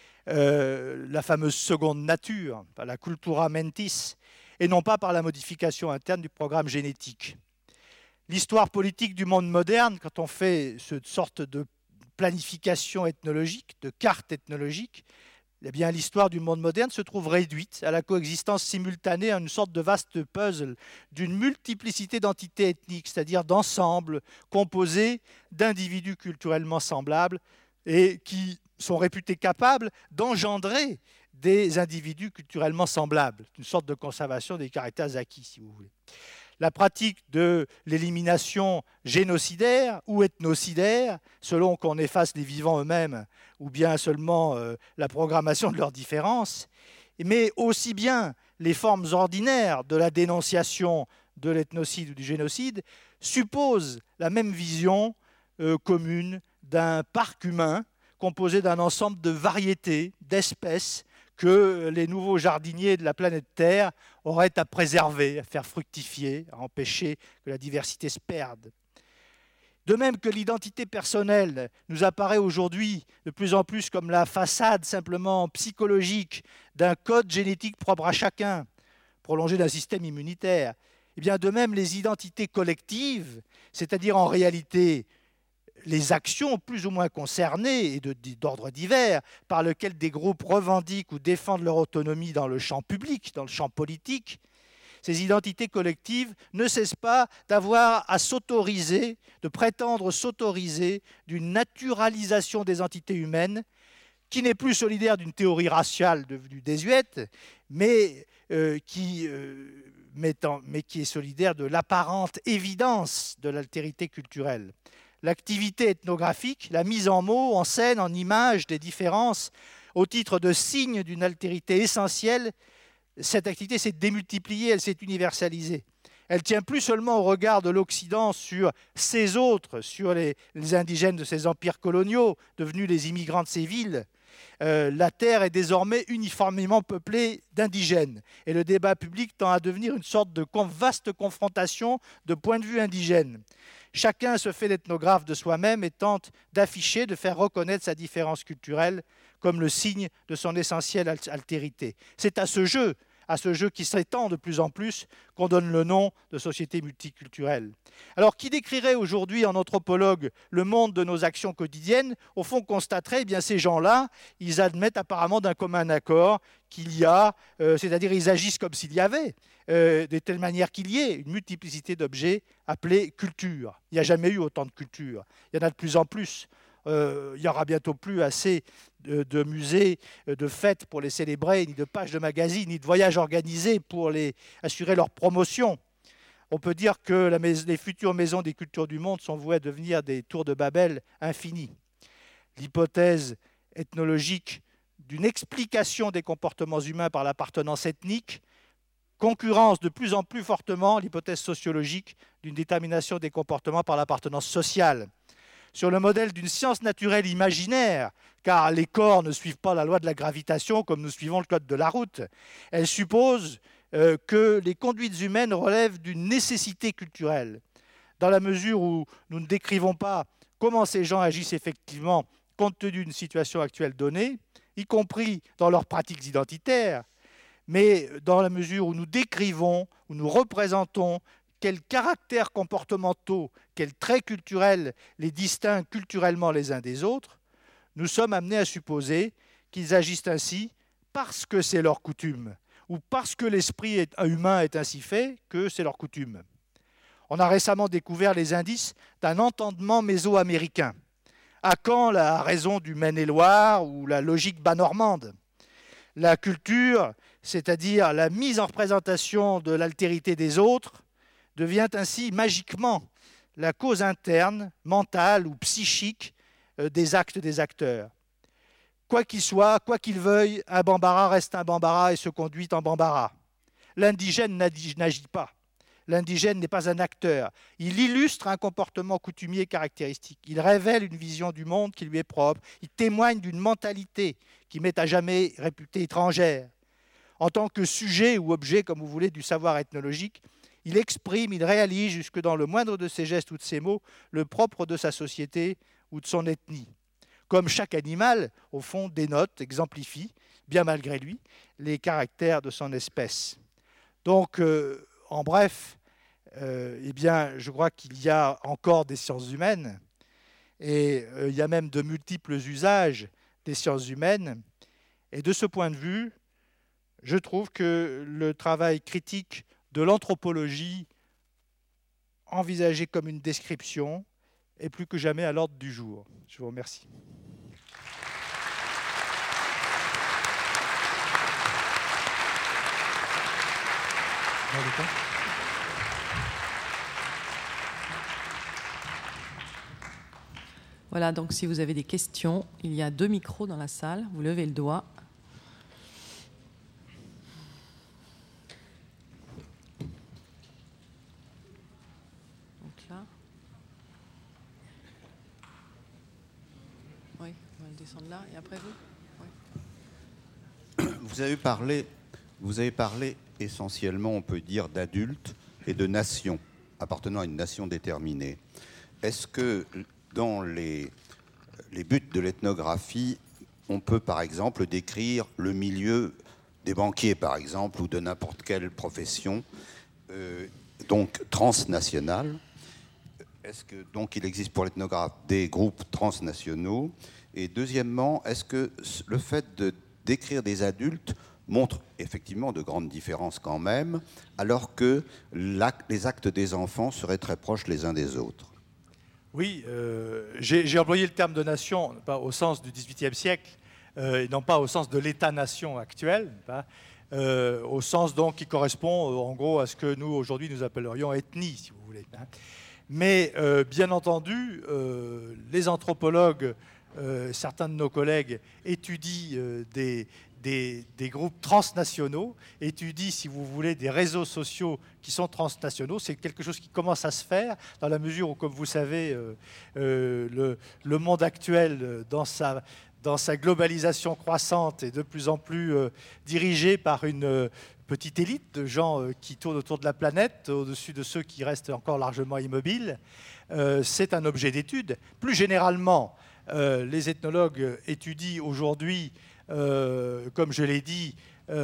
euh, la fameuse seconde nature, la cultura mentis, et non pas par la modification interne du programme génétique. L'histoire politique du monde moderne, quand on fait cette sorte de planification ethnologique, de carte ethnologique, eh bien, l'histoire du monde moderne se trouve réduite à la coexistence simultanée à une sorte de vaste puzzle d'une multiplicité d'entités ethniques, c'est-à-dire d'ensembles composés d'individus culturellement semblables et qui sont réputés capables d'engendrer des individus culturellement semblables, une sorte de conservation des caractères acquis, si vous voulez. La pratique de l'élimination génocidaire ou ethnocidaire, selon qu'on efface les vivants eux-mêmes ou bien seulement euh, la programmation de leurs différences, mais aussi bien les formes ordinaires de la dénonciation de l'ethnocide ou du génocide, supposent la même vision euh, commune d'un parc humain composé d'un ensemble de variétés, d'espèces, que les nouveaux jardiniers de la planète Terre auraient à préserver, à faire fructifier, à empêcher que la diversité se perde. De même que l'identité personnelle nous apparaît aujourd'hui de plus en plus comme la façade simplement psychologique d'un code génétique propre à chacun, prolongé d'un système immunitaire, et bien de même les identités collectives, c'est-à-dire en réalité les actions plus ou moins concernées et d'ordre divers par lesquelles des groupes revendiquent ou défendent leur autonomie dans le champ public, dans le champ politique, ces identités collectives ne cessent pas d'avoir à s'autoriser, de prétendre s'autoriser d'une naturalisation des entités humaines qui n'est plus solidaire d'une théorie raciale devenue désuète, mais, euh, qui, euh, mettant, mais qui est solidaire de l'apparente évidence de l'altérité culturelle. L'activité ethnographique, la mise en mots, en scène, en images des différences au titre de signe d'une altérité essentielle, cette activité s'est démultipliée, elle s'est universalisée. Elle tient plus seulement au regard de l'Occident sur ces autres, sur les, les indigènes de ces empires coloniaux, devenus les immigrants de ces villes. Euh, la terre est désormais uniformément peuplée d'indigènes. Et le débat public tend à devenir une sorte de vaste confrontation de points de vue indigènes. Chacun se fait l'ethnographe de soi-même et tente d'afficher, de faire reconnaître sa différence culturelle comme le signe de son essentielle altérité. C'est à ce jeu, à ce jeu qui s'étend de plus en plus, qu'on donne le nom de société multiculturelle. Alors, qui décrirait aujourd'hui en anthropologue le monde de nos actions quotidiennes, au fond constaterait, eh bien ces gens-là, ils admettent apparemment d'un commun accord qu'il y a, euh, c'est-à-dire ils agissent comme s'il y avait, euh, de telle manière qu'il y ait une multiplicité d'objets appelés culture. Il n'y a jamais eu autant de culture. Il y en a de plus en plus. Euh, il n'y aura bientôt plus assez de, de musées, de fêtes pour les célébrer, ni de pages de magazines, ni de voyages organisés pour les, assurer leur promotion. On peut dire que la, les futures maisons des cultures du monde sont vouées à devenir des tours de Babel infinies. L'hypothèse ethnologique d'une explication des comportements humains par l'appartenance ethnique concurrence de plus en plus fortement l'hypothèse sociologique d'une détermination des comportements par l'appartenance sociale. Sur le modèle d'une science naturelle imaginaire, car les corps ne suivent pas la loi de la gravitation comme nous suivons le code de la route. Elle suppose euh, que les conduites humaines relèvent d'une nécessité culturelle, dans la mesure où nous ne décrivons pas comment ces gens agissent effectivement compte tenu d'une situation actuelle donnée, y compris dans leurs pratiques identitaires, mais dans la mesure où nous décrivons, où nous représentons quels caractères comportementaux, quels traits culturels les distinguent culturellement les uns des autres, nous sommes amenés à supposer qu'ils agissent ainsi parce que c'est leur coutume, ou parce que l'esprit humain est ainsi fait que c'est leur coutume. On a récemment découvert les indices d'un entendement mésoaméricain. À quand la raison du Maine-et-Loire ou la logique bas-normande ? La culture, c'est-à-dire la mise en représentation de l'altérité des autres, devient ainsi magiquement la cause interne, mentale ou psychique des actes des acteurs. Quoi qu'il soit, quoi qu'il veuille, un Bambara reste un Bambara et se conduit en Bambara. L'indigène n'agit pas. L'indigène n'est pas un acteur. Il illustre un comportement coutumier caractéristique. Il révèle une vision du monde qui lui est propre. Il témoigne d'une mentalité qui m'est à jamais réputée étrangère. En tant que sujet ou objet, comme vous voulez, du savoir ethnologique, il exprime, il réalise, jusque dans le moindre de ses gestes ou de ses mots, le propre de sa société ou de son ethnie. Comme chaque animal, au fond, dénote, exemplifie, bien malgré lui, les caractères de son espèce. Donc, euh, en bref, euh, eh bien, je crois qu'il y a encore des sciences humaines, et euh, il y a même de multiples usages des sciences humaines. Et de ce point de vue, je trouve que le travail critique de l'anthropologie, envisagé comme une description, est plus que jamais à l'ordre du jour. Je vous remercie. Voilà, donc si vous avez des questions, il y a deux micros dans la salle. Vous levez le doigt. Donc là. Oui, on va le descendre là. Et après vous ? Oui. Vous avez parlé, vous avez parlé essentiellement, on peut dire, d'adultes et de nations, appartenant à une nation déterminée. Est-ce que dans les, les buts de l'ethnographie, on peut par exemple décrire le milieu des banquiers, par exemple, ou de n'importe quelle profession, euh, donc transnationale? Est-ce que donc il existe pour l'ethnographe des groupes transnationaux? Et deuxièmement, est-ce que le fait de décrire des adultes montre effectivement de grandes différences quand même, alors que les actes des enfants seraient très proches les uns des autres? Oui, euh, j'ai employé le terme de nation pas au sens du dix-huitième siècle, euh, et non pas au sens de l'État-nation actuel, pas, euh, au sens donc qui correspond euh, en gros à ce que nous aujourd'hui nous appellerions ethnie, si vous voulez. Hein. Mais euh, bien entendu, euh, les anthropologues, euh, certains de nos collègues étudient euh, des, des, des groupes transnationaux, étudie, si vous voulez, des réseaux sociaux qui sont transnationaux. C'est quelque chose qui commence à se faire dans la mesure où, comme vous savez, euh, euh, le, le monde actuel, dans sa, dans sa globalisation croissante, est de plus en plus euh, dirigé par une euh, petite élite de gens euh, qui tournent autour de la planète, au-dessus de ceux qui restent encore largement immobiles. Euh, c'est un objet d'étude. Plus généralement, euh, les ethnologues étudient aujourd'hui, euh, comme je l'ai dit,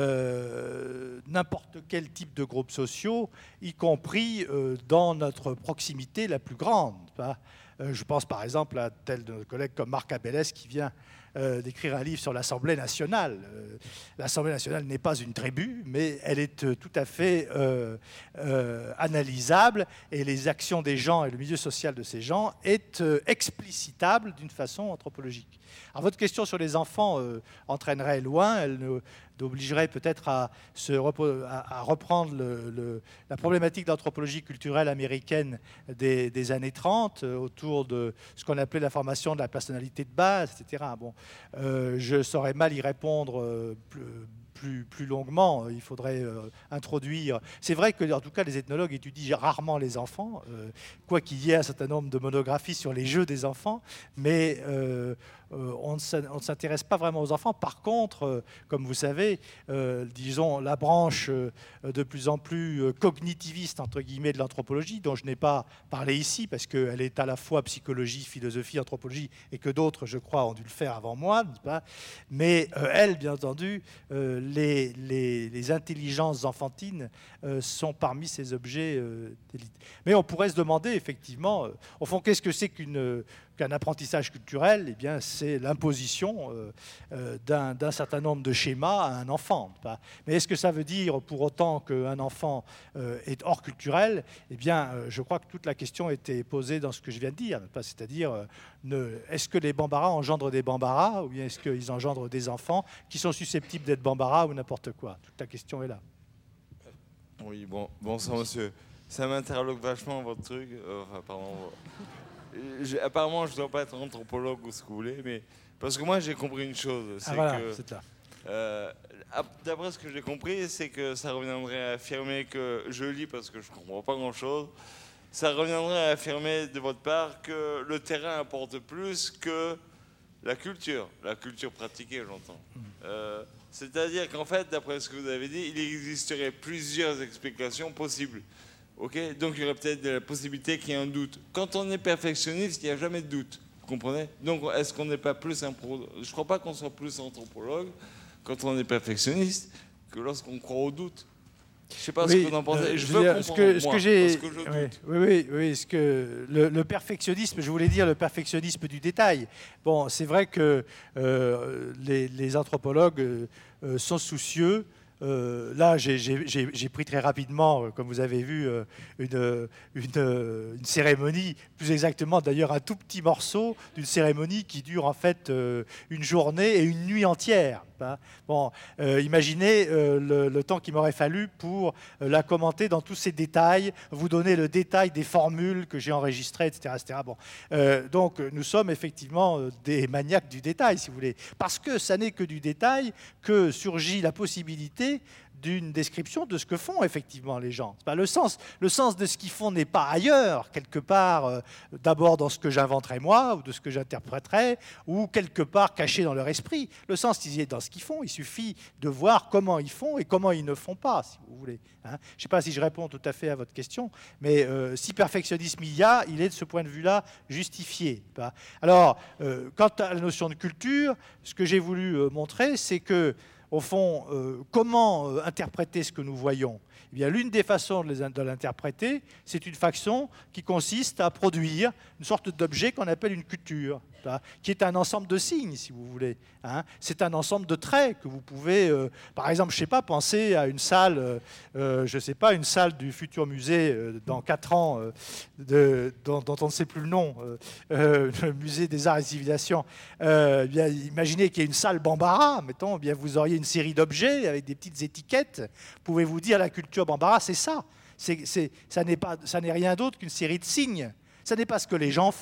euh, n'importe quel type de groupes sociaux, y compris euh, dans notre proximité la plus grande. Hein. Euh, je pense par exemple à tel de nos collègues comme Marc Abélès qui vient Euh, d'écrire un livre sur l'Assemblée nationale. Euh, L'Assemblée nationale n'est pas une tribu, mais elle est euh, tout à fait euh, euh, analysable, et les actions des gens et le milieu social de ces gens est euh, explicitable d'une façon anthropologique. Alors, votre question sur les enfants euh, entraînerait loin, elle nous obligerait peut-être à, se repos- à, à reprendre le, le, la problématique d'anthropologie culturelle américaine des, des années trente, euh, autour de ce qu'on appelait la formation de la personnalité de base, et cetera. Bon, euh, je saurais mal y répondre euh, plus, plus, plus longuement. Il faudrait euh, introduire... C'est vrai que, en tout cas, les ethnologues étudient rarement les enfants, euh, quoi qu'il y ait un certain nombre de monographies sur les jeux des enfants, mais... Euh, Euh, on ne s'intéresse pas vraiment aux enfants. Par contre, euh, comme vous savez, euh, disons, la branche euh, de plus en plus euh, cognitiviste, entre guillemets, de l'anthropologie, dont je n'ai pas parlé ici, parce qu'elle est à la fois psychologie, philosophie, anthropologie, et que d'autres, je crois, ont dû le faire avant moi, n'est-ce pas ? Mais euh, elle, bien entendu, euh, les, les, les intelligences enfantines euh, sont parmi ces objets euh, d'élite. Mais on pourrait se demander, effectivement, euh, au fond, qu'est-ce que c'est qu'une... qu'un apprentissage culturel, eh bien, c'est l'imposition euh, euh, d'un, d'un certain nombre de schémas à un enfant. Mais est-ce que ça veut dire pour autant qu'un enfant euh, est hors culturel ? Eh bien, euh, je crois que toute la question était posée dans ce que je viens de dire. C'est-à-dire, euh, ne, est-ce que les bambaras engendrent des bambaras, ou bien est-ce qu'ils engendrent des enfants qui sont susceptibles d'être bambaras ou n'importe quoi ? Toute la question est là. Oui, bon, bonsoir monsieur. Ça m'interloque vachement votre truc. Euh, enfin, pardon. Je, apparemment, je ne dois pas être anthropologue ou ce que vous voulez, mais parce que moi, j'ai compris une chose. C'est ah, voilà, que, c'est là. Euh, d'après ce que j'ai compris, c'est que ça reviendrait à affirmer que, je lis parce que je ne comprends pas grand-chose, ça reviendrait à affirmer de votre part que le terrain apporte plus que la culture, la culture pratiquée, j'entends. Mmh. Euh, c'est-à-dire qu'en fait, d'après ce que vous avez dit, il existerait plusieurs explications possibles. Okay, donc il y aurait peut-être de la possibilité qu'il y ait un doute. Quand on est perfectionniste, il n'y a jamais de doute. Vous comprenez ? Donc est-ce qu'on n'est pas plus un pro... Je ne crois pas qu'on soit plus anthropologue quand on est perfectionniste que lorsqu'on croit au doute. Je ne sais pas oui, ce que vous en pensez. Euh, je, je veux dire, comprendre, ce que, ce moi, que j'ai... parce que je oui, doute. Oui, oui, oui. Ce que le, le perfectionnisme, je voulais dire le perfectionnisme du détail. Bon, c'est vrai que euh, les, les anthropologues euh, sont soucieux. Euh, là, j'ai, j'ai, j'ai pris très rapidement, euh, comme vous avez vu, euh, une, une, euh, une cérémonie, plus exactement d'ailleurs un tout petit morceau d'une cérémonie qui dure en fait euh, une journée et une nuit entière. Hein. Bon, euh, imaginez euh, le, le temps qu'il m'aurait fallu pour euh, la commenter dans tous ses détails, vous donner le détail des formules que j'ai enregistrées, et cetera et cetera. Bon, euh, donc nous sommes effectivement euh, des maniaques du détail, si vous voulez, parce que ça n'est que du détail que surgit la possibilité d'une description de ce que font effectivement les gens. Le sens, le sens de ce qu'ils font n'est pas ailleurs, quelque part, euh, d'abord dans ce que j'inventerai moi, ou de ce que j'interpréterai, ou quelque part caché dans leur esprit. Le sens, il est dans ce qu'ils font. Il suffit de voir comment ils font et comment ils ne font pas, si vous voulez. Hein. Je ne sais pas si je réponds tout à fait à votre question, mais euh, si perfectionnisme il y a, il est de ce point de vue-là justifié. Alors, euh, quant à la notion de culture, ce que j'ai voulu euh, montrer, c'est que au fond, euh, comment euh, interpréter ce que nous voyons ? Eh bien, l'une des façons de, les, de l'interpréter, c'est une façon qui consiste à produire une sorte d'objet qu'on appelle une culture, là, qui est un ensemble de signes, si vous voulez. Hein. C'est un ensemble de traits que vous pouvez, euh, par exemple, je ne sais pas, penser à une salle, euh, euh, je ne sais pas, une salle du futur musée euh, dans quatre ans, euh, de, dont, dont on ne sait plus le nom, euh, euh, le musée des arts et civilisations. Euh, bien, imaginez qu'il y ait une salle Bambara, mettons, bien, vous auriez une série d'objets avec des petites étiquettes. Pouvez-vous dire la culture Bambara, c'est ça. C'est, c'est, ça n'est pas, ça n'est rien d'autre qu'une série de signes. Ça n'est pas ce que les gens font.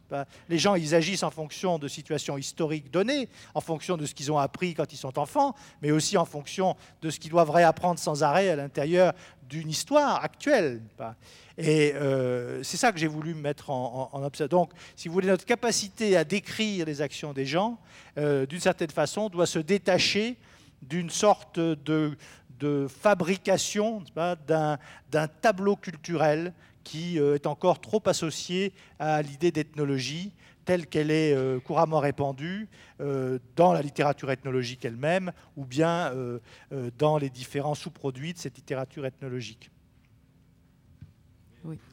Les gens, ils agissent en fonction de situations historiques données, en fonction de ce qu'ils ont appris quand ils sont enfants, mais aussi en fonction de ce qu'ils doivent réapprendre sans arrêt à l'intérieur d'une histoire actuelle. Et euh, c'est ça que j'ai voulu mettre en, en, en observation. Donc, si vous voulez, notre capacité à décrire les actions des gens, euh, d'une certaine façon, doit se détacher d'une sorte de, de fabrication d'un, d'un tableau culturel qui euh, est encore trop associé à l'idée d'ethnologie telle qu'elle est euh, couramment répandue euh, dans la littérature ethnologique elle-même ou bien euh, euh, dans les différents sous-produits de cette littérature ethnologique. Oui.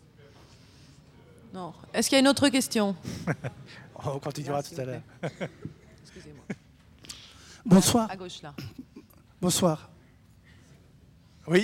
Non. Est-ce qu'il y a une autre question? On continuera tout à l'heure. Excusez-moi. Bonsoir. À gauche, là. Bonsoir. Oui.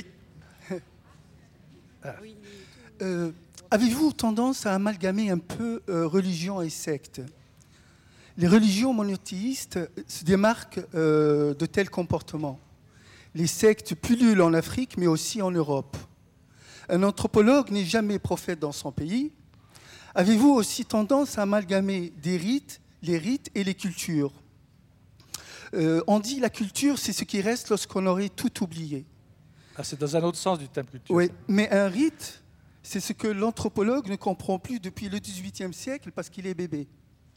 Oui. Euh, avez-vous tendance à amalgamer un peu euh, religion et secte? Les religions monothéistes se démarquent euh, de tels comportements. Les sectes pullulent en Afrique, mais aussi en Europe. Un anthropologue n'est jamais prophète dans son pays. Avez-vous aussi tendance à amalgamer des rites, les rites et les cultures? euh, On dit la culture, c'est ce qui reste lorsqu'on aurait tout oublié. Ah, c'est dans un autre sens du terme culture. Oui, mais un rite, c'est ce que l'anthropologue ne comprend plus depuis le dix-huitième siècle parce qu'il est bébé.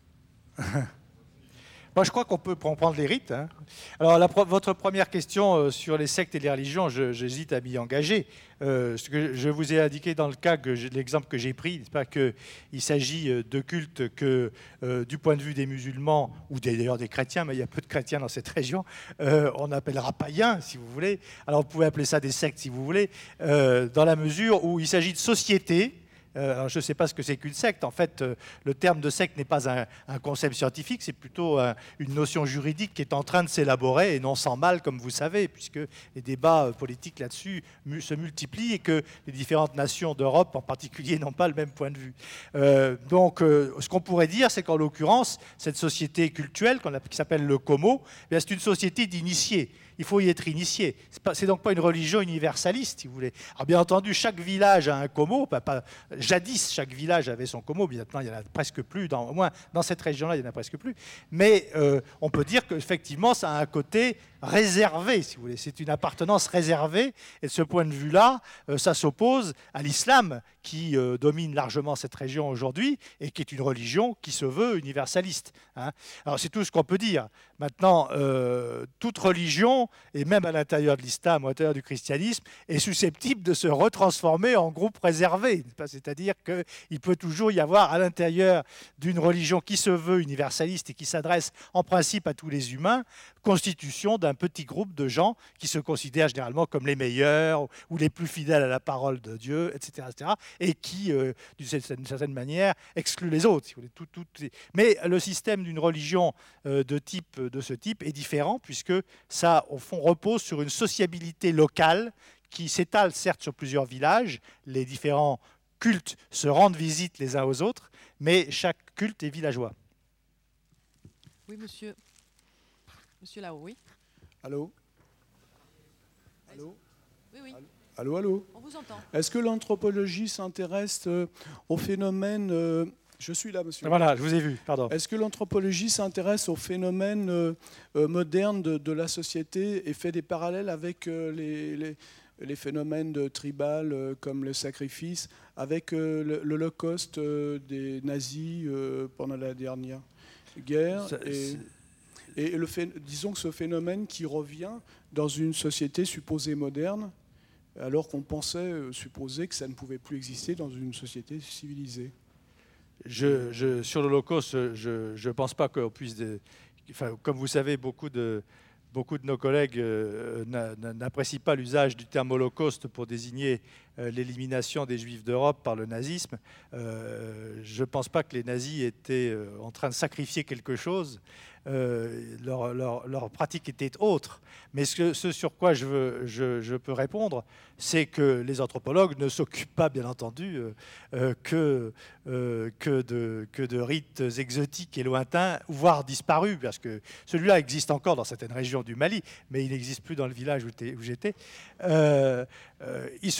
Moi, je crois qu'on peut comprendre les rites. Hein. Alors, la, votre première question euh, sur les sectes et les religions, je, j'hésite à m'y engager. Euh, ce que je vous ai indiqué dans le cas, que l'exemple que j'ai pris, n'est-ce pas, qu'il s'agit de cultes que, euh, du point de vue des musulmans, ou d'ailleurs des chrétiens, mais il y a peu de chrétiens dans cette région, euh, on appellera païens, si vous voulez. Alors, vous pouvez appeler ça des sectes, si vous voulez, euh, dans la mesure où il s'agit de sociétés. Euh, alors je ne sais pas ce que c'est qu'une secte. En fait, euh, le terme de secte n'est pas un, un concept scientifique, c'est plutôt un, une notion juridique qui est en train de s'élaborer, et non sans mal, comme vous savez, puisque les débats euh, politiques là-dessus mu- se multiplient et que les différentes nations d'Europe, en particulier, n'ont pas le même point de vue. Euh, donc, euh, ce qu'on pourrait dire, c'est qu'en l'occurrence, cette société cultuelle qu'on a, qui s'appelle le Como, eh c'est une société d'initiés. Il faut y être initié. Ce n'est donc pas une religion universaliste, si vous voulez. Alors bien entendu, chaque village a un Como. Pas, pas, jadis, chaque village avait son Como. Maintenant, il n'y en a presque plus. Dans, au moins, dans cette région-là, il n'y en a presque plus. Mais euh, on peut dire qu'effectivement, ça a un côté réservé, si vous voulez. C'est une appartenance réservée. Et de ce point de vue-là, euh, ça s'oppose à l'islam, qui euh, domine largement cette région aujourd'hui et qui est une religion qui se veut universaliste. Hein. Alors, c'est tout ce qu'on peut dire. Maintenant, euh, toute religion, et même à l'intérieur de l'islam, à l'intérieur du christianisme, est susceptible de se retransformer en groupe réservé. C'est-à-dire qu'il peut toujours y avoir à l'intérieur d'une religion qui se veut universaliste et qui s'adresse en principe à tous les humains, constitution d'un petit groupe de gens qui se considèrent généralement comme les meilleurs ou les plus fidèles à la parole de Dieu, et cetera, et cetera, et qui, euh, d'une certaine manière, excluent les autres. Si vous voulez, tout, tout, mais le système d'une religion euh, de, type, de ce type est différent, puisque ça, au fond, repose sur une sociabilité locale qui s'étale certes sur plusieurs villages. Les différents cultes se rendent visite les uns aux autres, mais chaque culte est villageois. Oui, monsieur. Monsieur là-haut, oui. Allô? Allô? Oui, oui. Allô, allô? On vous entend. Est-ce que l'anthropologie s'intéresse euh, au phénomène... Euh, je suis là, monsieur. Voilà, je vous ai vu, pardon. Est-ce que l'anthropologie s'intéresse au phénomène euh, euh, moderne de, de la société et fait des parallèles avec euh, les, les, les phénomènes de tribal euh, comme le sacrifice, avec euh, le- l'Holocauste euh, des nazis euh, pendant la dernière guerre? Ça, et, c'est- et le phé- disons que ce phénomène qui revient dans une société supposée moderne, alors qu'on pensait euh, supposer que ça ne pouvait plus exister dans une société civilisée. Je, je, sur l'Holocauste, je ne pense pas qu'on puisse... De, enfin, comme vous savez, beaucoup de, beaucoup de nos collègues euh, n'a- n'a- n'apprécient pas l'usage du terme Holocauste pour désigner euh, l'élimination des Juifs d'Europe par le nazisme. Euh, je ne pense pas que les nazis étaient euh, en train de sacrifier quelque chose. Euh, leur, leur, leur pratique était autre. Mais ce, ce sur quoi je, veux, je, je peux répondre, c'est que les anthropologues ne s'occupent pas, bien entendu, euh, euh, que, euh, que, de, que de rites exotiques et lointains, voire disparus, parce que celui-là existe encore dans certaines régions du Mali, mais il n'existe plus dans le village où, où j'étais. Euh, euh, ils s'occupent aussi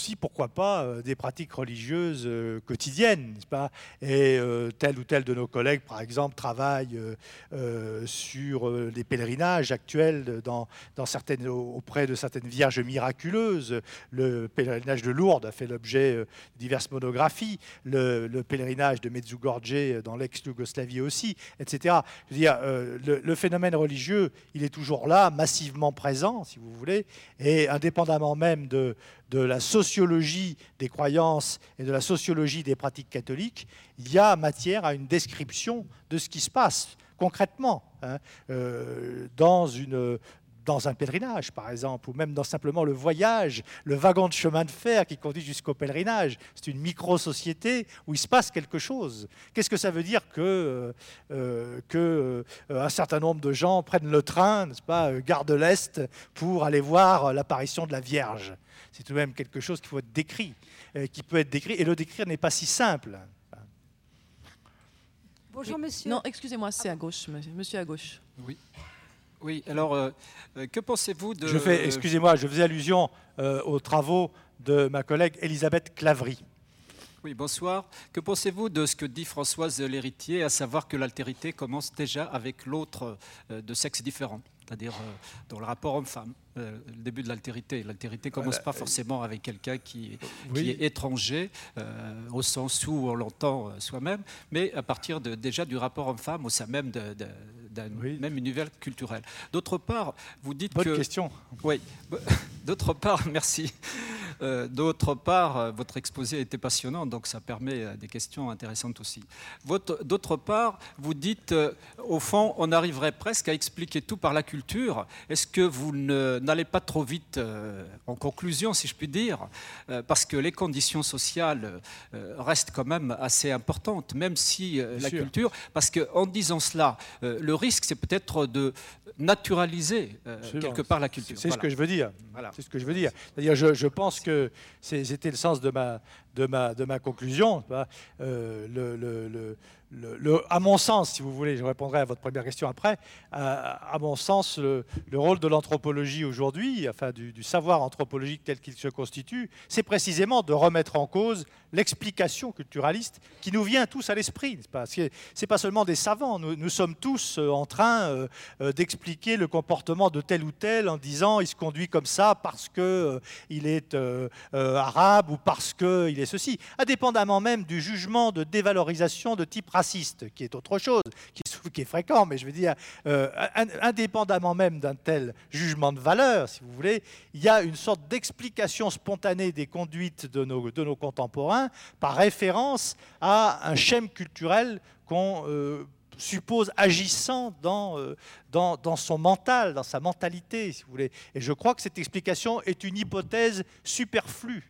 aussi, pourquoi pas, euh, des pratiques religieuses euh, quotidiennes, n'est-ce pas? Et euh, tel ou tel de nos collègues, par exemple, travaille euh, euh, sur euh, les pèlerinages actuels dans, dans certaines, auprès de certaines vierges miraculeuses. Le pèlerinage de Lourdes a fait l'objet euh, de diverses monographies, le, le pèlerinage de Medjugorje dans l'ex-Yougoslavie aussi, et cetera. Je veux dire, euh, le, le phénomène religieux, il est toujours là, massivement présent, si vous voulez, et indépendamment même de, de la sociologie des croyances et de la sociologie des pratiques catholiques, il y a matière à une description de ce qui se passe concrètement hein, euh, dans une... dans un pèlerinage, par exemple, ou même dans simplement le voyage, le wagon de chemin de fer qui conduit jusqu'au pèlerinage. C'est une micro-société où il se passe quelque chose. Qu'est-ce que ça veut dire que, euh, que euh, un certain nombre de gens prennent le train, n'est-ce pas, euh, gare de l'Est, pour aller voir l'apparition de la Vierge? C'est tout de même quelque chose qu'il faut être décrit, euh, qui peut être décrit, et le décrire n'est pas si simple. Bonjour, Oui. monsieur. Non, excusez-moi, c'est à gauche, monsieur monsieur à gauche. Oui. Oui, alors, euh, que pensez-vous de... Je fais, excusez-moi, je faisais allusion euh, aux travaux de ma collègue Elisabeth Clavry. Oui, bonsoir. Que pensez-vous de ce que dit Françoise L'Héritier, à savoir que l'altérité commence déjà avec l'autre euh, de sexe différent, c'est-à-dire euh, dans le rapport homme-femme, euh, le début de l'altérité. L'altérité ne commence Voilà. pas forcément avec quelqu'un qui, Oui. qui est étranger, euh, au sens où on l'entend euh, soi-même, mais à partir de, déjà du rapport homme-femme au sein même de, de, d'un Oui. même univers culturel. D'autre part, vous dites Bonne que... question. Oui. D'autre part, merci. Euh, D'autre part, euh, votre exposé a été passionnant, donc ça permet euh, des questions intéressantes aussi. Votre- D'autre part, vous dites, euh, au fond, on arriverait presque à expliquer tout par la culture. Est-ce que vous ne- n'allez pas trop vite euh, en conclusion, si je puis dire, euh, parce que les conditions sociales euh, restent quand même assez importantes, même si euh, Bien la sûr. culture, parce qu'en disant cela, euh, le risque, c'est peut-être de naturaliser euh, Absolument. quelque part la culture. C'est Voilà. ce que je veux dire. Voilà. C'est ce que je veux dire. C'est-à-dire, je, je pense que c'est- c'était le sens de ma, de ma, de ma conclusion. Pas Euh, le, le- le- le- le- à mon sens, si vous voulez, je répondrai à votre première question après. À, à mon sens, le, le rôle de l'anthropologie aujourd'hui, enfin du, du savoir anthropologique tel qu'il se constitue, c'est précisément de remettre en cause l'explication culturaliste qui nous vient tous à l'esprit. n'est-ce pas C'est c'est pas seulement des savants. Nous, nous sommes tous euh, en train euh, euh, d'expliquer le comportement de tel ou tel en disant il se conduit comme ça parce que euh, il est euh, euh, arabe ou parce que il est ceci, indépendamment même du jugement de dévalorisation de type raciste, qui est autre chose, qui est, qui est fréquent, mais je veux dire, euh, in- indépendamment même d'un tel jugement de valeur, si vous voulez, il y a une sorte d'explication spontanée des conduites de nos, de nos contemporains par référence à un schème culturel qu'on euh, suppose agissant dans, euh, dans, dans son mental, dans sa mentalité, si vous voulez. Et je crois que cette explication est une hypothèse superflue.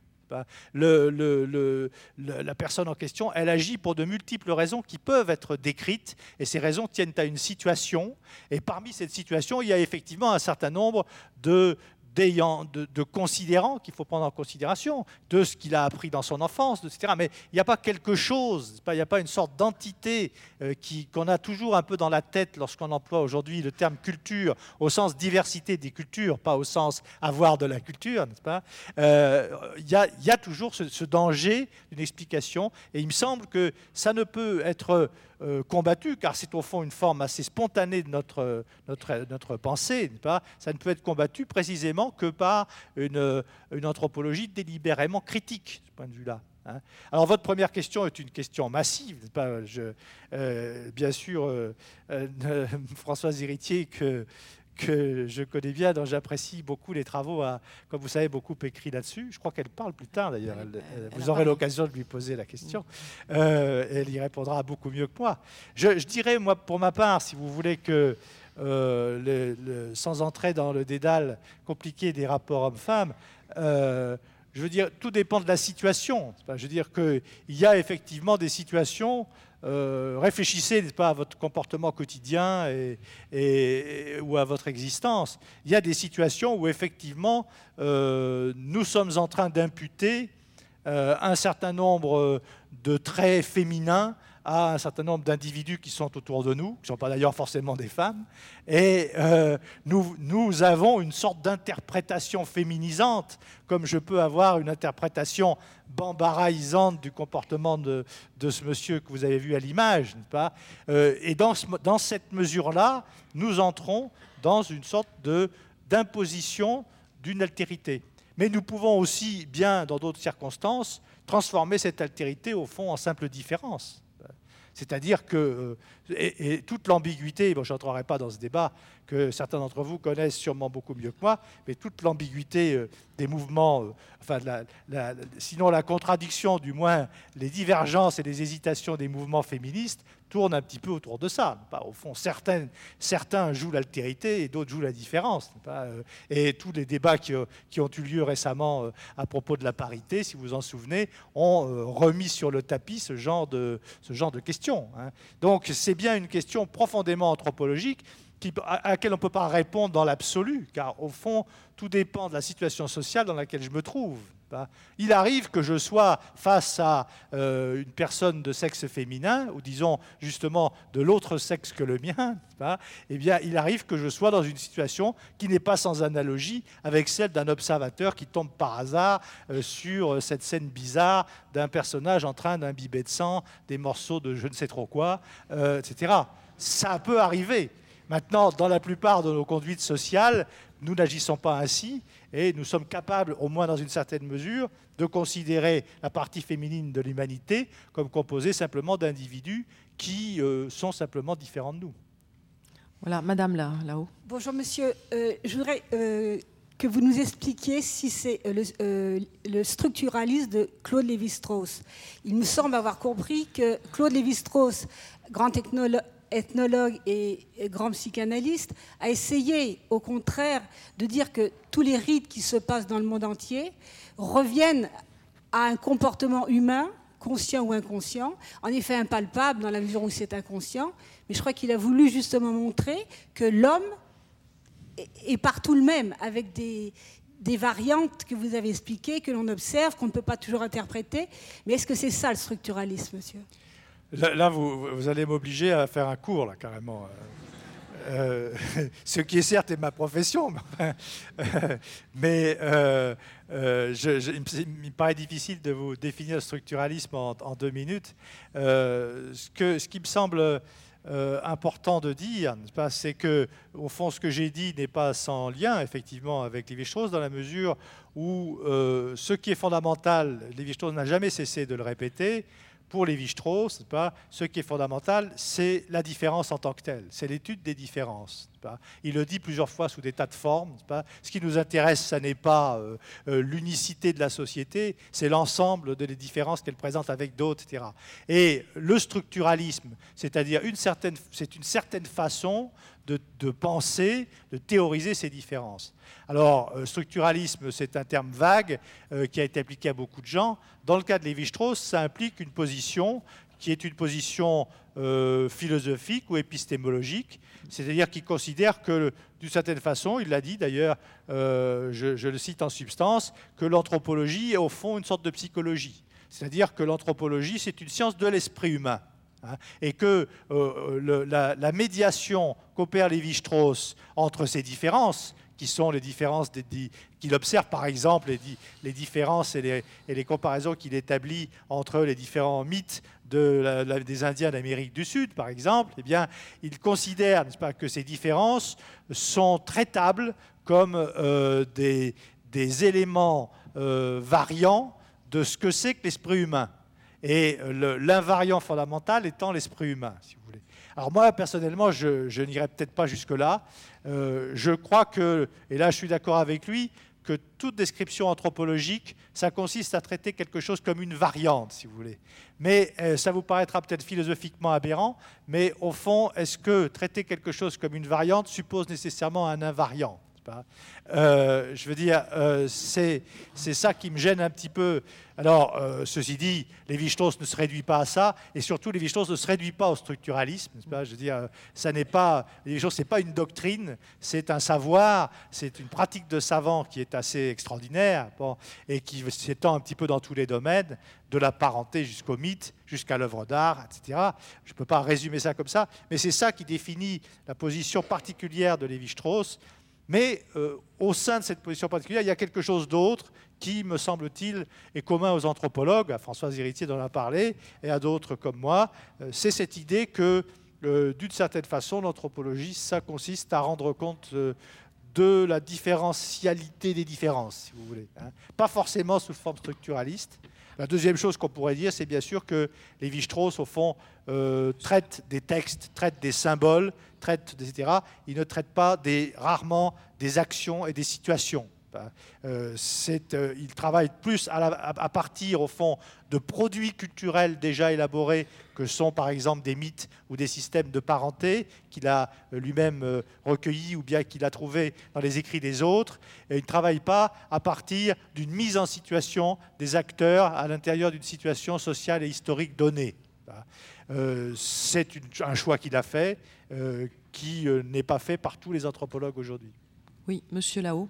Le, le, le, le, la personne en question, elle agit pour de multiples raisons qui peuvent être décrites, et ces raisons tiennent à une situation, et parmi cette situation, il y a effectivement un certain nombre de d'ayant, de, de considérants qu'il faut prendre en considération, de ce qu'il a appris dans son enfance, et cetera. Mais il n'y a pas quelque chose, il n'y a pas une sorte d'entité euh, qui, qu'on a toujours un peu dans la tête lorsqu'on emploie aujourd'hui le terme culture, au sens diversité des cultures, pas au sens avoir de la culture, n'est-ce pas? Euh, Il y, a, il y a toujours ce, ce danger d'une explication, et il me semble que ça ne peut être euh, combattu, car c'est au fond une forme assez spontanée de notre, notre, notre pensée, n'est-ce pas? Ça ne peut être combattu précisément que par une, une anthropologie délibérément critique, de ce point de vue-là. Hein. Alors votre première question est une question massive, n'est-ce pas? Je, euh, bien sûr, euh, euh, Françoise Héritier, que, que je connais bien, dont j'apprécie beaucoup les travaux, a, comme vous savez, beaucoup écrit là-dessus. Je crois qu'elle parle plus tard d'ailleurs. Elle- elle- elle vous a aurez parlé. l'occasion de lui poser la question. Euh, elle y répondra beaucoup mieux que moi. Je, je dirais, moi, pour ma part, si vous voulez que, euh, le- le- sans entrer dans le dédale compliqué des rapports hommes-femmes, euh, je veux dire, tout dépend de la situation. C'est pas- Je veux dire qu'il y a effectivement des situations. Euh, réfléchissez, n'est-ce pas, à votre comportement quotidien et, et- et- ou à votre existence. Il y a des situations où effectivement euh, nous sommes en train d'imputer euh, un certain nombre de traits féminins à un certain nombre d'individus qui sont autour de nous, qui ne sont pas d'ailleurs forcément des femmes, et euh, nous, nous avons une sorte d'interprétation féminisante, comme je peux avoir une interprétation bambaraïsante du comportement de, de ce monsieur que vous avez vu à l'image, n'est-ce pas ? euh, Et dans, ce, dans cette mesure-là, nous entrons dans une sorte de, d'imposition d'une altérité. Mais nous pouvons aussi, bien dans d'autres circonstances, transformer cette altérité, au fond, en simple différence. C'est-à-dire que, et, et toute l'ambiguïté, bon, je n'entrerai pas dans ce débat, que certains d'entre vous connaissent sûrement beaucoup mieux que moi, mais toute l'ambiguïté euh, des mouvements, euh, enfin, la, la, sinon la contradiction, du moins les divergences et les hésitations des mouvements féministes, tourne un petit peu autour de ça. Au fond, certains, certains jouent l'altérité et d'autres jouent la différence. Et tous les débats qui, qui ont eu lieu récemment à propos de la parité, si vous vous en souvenez, ont remis sur le tapis ce genre de, ce genre de questions. Donc c'est bien une question profondément anthropologique qui, à laquelle on ne peut pas répondre dans l'absolu, car au fond, tout dépend de la situation sociale dans laquelle je me trouve. Il arrive que je sois face à euh, une personne de sexe féminin, ou disons justement de l'autre sexe que le mien, eh bien, il arrive que je sois dans une situation qui n'est pas sans analogie avec celle d'un observateur qui tombe par hasard euh, sur cette scène bizarre d'un personnage en train d'imbiber de sang des morceaux de je ne sais trop quoi, euh, et cetera. Ça peut arriver. Maintenant, dans la plupart de nos conduites sociales, nous n'agissons pas ainsi et nous sommes capables, au moins dans une certaine mesure, de considérer la partie féminine de l'humanité comme composée simplement d'individus qui euh, sont simplement différents de nous. Voilà, madame là, là-haut. Bonjour monsieur, euh, je voudrais euh, que vous nous expliquiez si c'est euh, le, euh, le structuralisme de Claude Lévi-Strauss. Il me semble avoir compris que Claude Lévi-Strauss, grand technologue, ethnologue et grand psychanalyste, a essayé, au contraire, de dire que tous les rites qui se passent dans le monde entier reviennent à un comportement humain, conscient ou inconscient, en effet impalpable dans la mesure où c'est inconscient, mais je crois qu'il a voulu justement montrer que l'homme est partout le même, avec des, des variantes que vous avez expliquées, que l'on observe, qu'on ne peut pas toujours interpréter. Mais est-ce que c'est ça le structuralisme, monsieur ? Là, là vous, vous allez m'obliger à faire un cours, là, carrément. Euh, ce qui est certes est ma profession, mais euh, euh, je, je, il me paraît difficile de vous définir le structuralisme en, en deux minutes. Euh, ce, que, ce qui me semble euh, important de dire, c'est que, au fond, ce que j'ai dit n'est pas sans lien, effectivement, avec Lévi-Strauss, dans la mesure où euh, ce qui est fondamental, Lévi-Strauss n'a jamais cessé de le répéter. Pour Lévi-Strauss, ce qui est fondamental, c'est la différence en tant que telle. C'est l'étude des différences. Il le dit plusieurs fois sous des tas de formes. Ce qui nous intéresse, ce n'est pas euh, euh, l'unicité de la société, c'est l'ensemble des différences qu'elle présente avec d'autres, et cetera. Et le structuralisme, c'est-à-dire une certaine, c'est une certaine façon de, de penser, de théoriser ces différences. Alors, euh, structuralisme, c'est un terme vague euh, qui a été appliqué à beaucoup de gens. Dans le cas de Lévi-Strauss, ça implique une position qui est une position euh, philosophique ou épistémologique, c'est-à-dire qu'il considère que, d'une certaine façon, il l'a dit d'ailleurs, euh, je, je le cite en substance, que l'anthropologie est au fond une sorte de psychologie. C'est-à-dire que l'anthropologie, c'est une science de l'esprit humain. Hein, et que euh, le, la, la médiation qu'opère Lévi-Strauss entre ces différences, qui sont les différences des, des, qu'il observe, par exemple, les, les différences et les, et les comparaisons qu'il établit entre les différents mythes de la, la, des Indiens d'Amérique du Sud, par exemple, eh bien, il considère, n'est-ce pas, que ces différences sont traitables comme euh, des, des éléments euh, variants de ce que c'est que l'esprit humain. Et le, l'invariant fondamental étant l'esprit humain, si vous voulez. Alors moi, personnellement, je, je n'irai peut-être pas jusque-là. Euh, je crois que, et là je suis d'accord avec lui, que toute description anthropologique, ça consiste à traiter quelque chose comme une variante, si vous voulez. Mais euh, ça vous paraîtra peut-être philosophiquement aberrant, mais au fond, est-ce que traiter quelque chose comme une variante suppose nécessairement un invariant ? Pas euh, je veux dire, euh, c'est ça qui me gêne un petit peu. Alors, euh, ceci dit, Lévi-Strauss ne se réduit pas à ça, et surtout, Lévi-Strauss ne se réduit pas au structuralisme. Pas, je veux dire, ça n'est pas, Lévi-Strauss, c'est pas une doctrine, c'est un savoir, c'est une pratique de savant qui est assez extraordinaire, bon, et qui s'étend un petit peu dans tous les domaines, de la parenté jusqu'au mythe, jusqu'à l'œuvre d'art, et cetera. Je ne peux pas résumer ça comme ça, mais c'est ça qui définit la position particulière de Lévi-Strauss. Mais euh, au sein de cette position particulière, il y a quelque chose d'autre qui, me semble-t-il, est commun aux anthropologues, à Françoise Héritier dont on a parlé, et à d'autres comme moi. Euh, c'est cette idée que, euh, d'une certaine façon, l'anthropologie, ça consiste à rendre compte euh, de la différentialité des différences, si vous voulez. Hein. Pas forcément sous forme structuraliste. La deuxième chose qu'on pourrait dire, c'est bien sûr que Lévi-Strauss, au fond, euh, traite des textes, traite des symboles, traite, et cetera. Il ne traite pas des, rarement des actions et des situations. Euh, euh, il travaille plus à, la, à partir, au fond, de produits culturels déjà élaborés, que sont par exemple des mythes ou des systèmes de parenté qu'il a lui-même euh, recueillis ou bien qu'il a trouvés dans les écrits des autres. Et il ne travaille pas à partir d'une mise en situation des acteurs à l'intérieur d'une situation sociale et historique donnée. Euh, C'est un choix qu'il a fait, euh, qui euh, n'est pas fait par tous les anthropologues aujourd'hui. Oui, monsieur là-haut.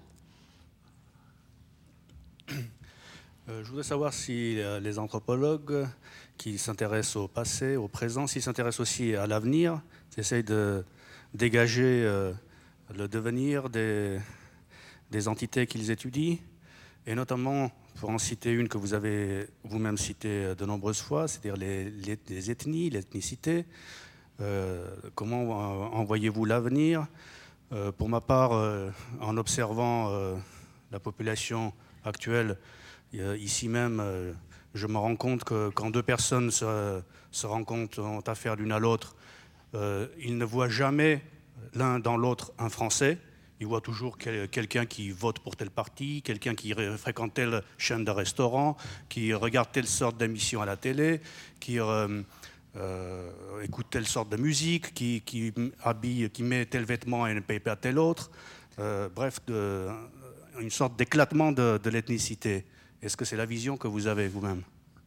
Euh, je voudrais savoir si euh, les anthropologues qui s'intéressent au passé, au présent, s'ils s'intéressent aussi à l'avenir, essayent de dégager euh, le devenir des, des entités qu'ils étudient, et notamment, pour en citer une que vous avez vous-même citée de nombreuses fois, c'est-à-dire les, les, les ethnies, l'ethnicité. Euh, comment euh, en voyez-vous l'avenir? euh, Pour ma part, euh, en observant euh, la population actuelle, ici même, euh, je me rends compte que quand deux personnes se, se rencontrent, ont affaire l'une à l'autre, euh, ils ne voient jamais l'un dans l'autre un Français. Ils voient toujours quel, quelqu'un qui vote pour tel parti, quelqu'un qui fréquente telle chaîne de restaurants, qui regarde telle sorte d'émission à la télé, qui euh, euh, écoute telle sorte de musique, qui, qui habille, qui met tel vêtement et ne paye pas tel autre. Euh, bref, de, une sorte d'éclatement de, de l'ethnicité. Est-ce que c'est la vision que vous avez vous-même?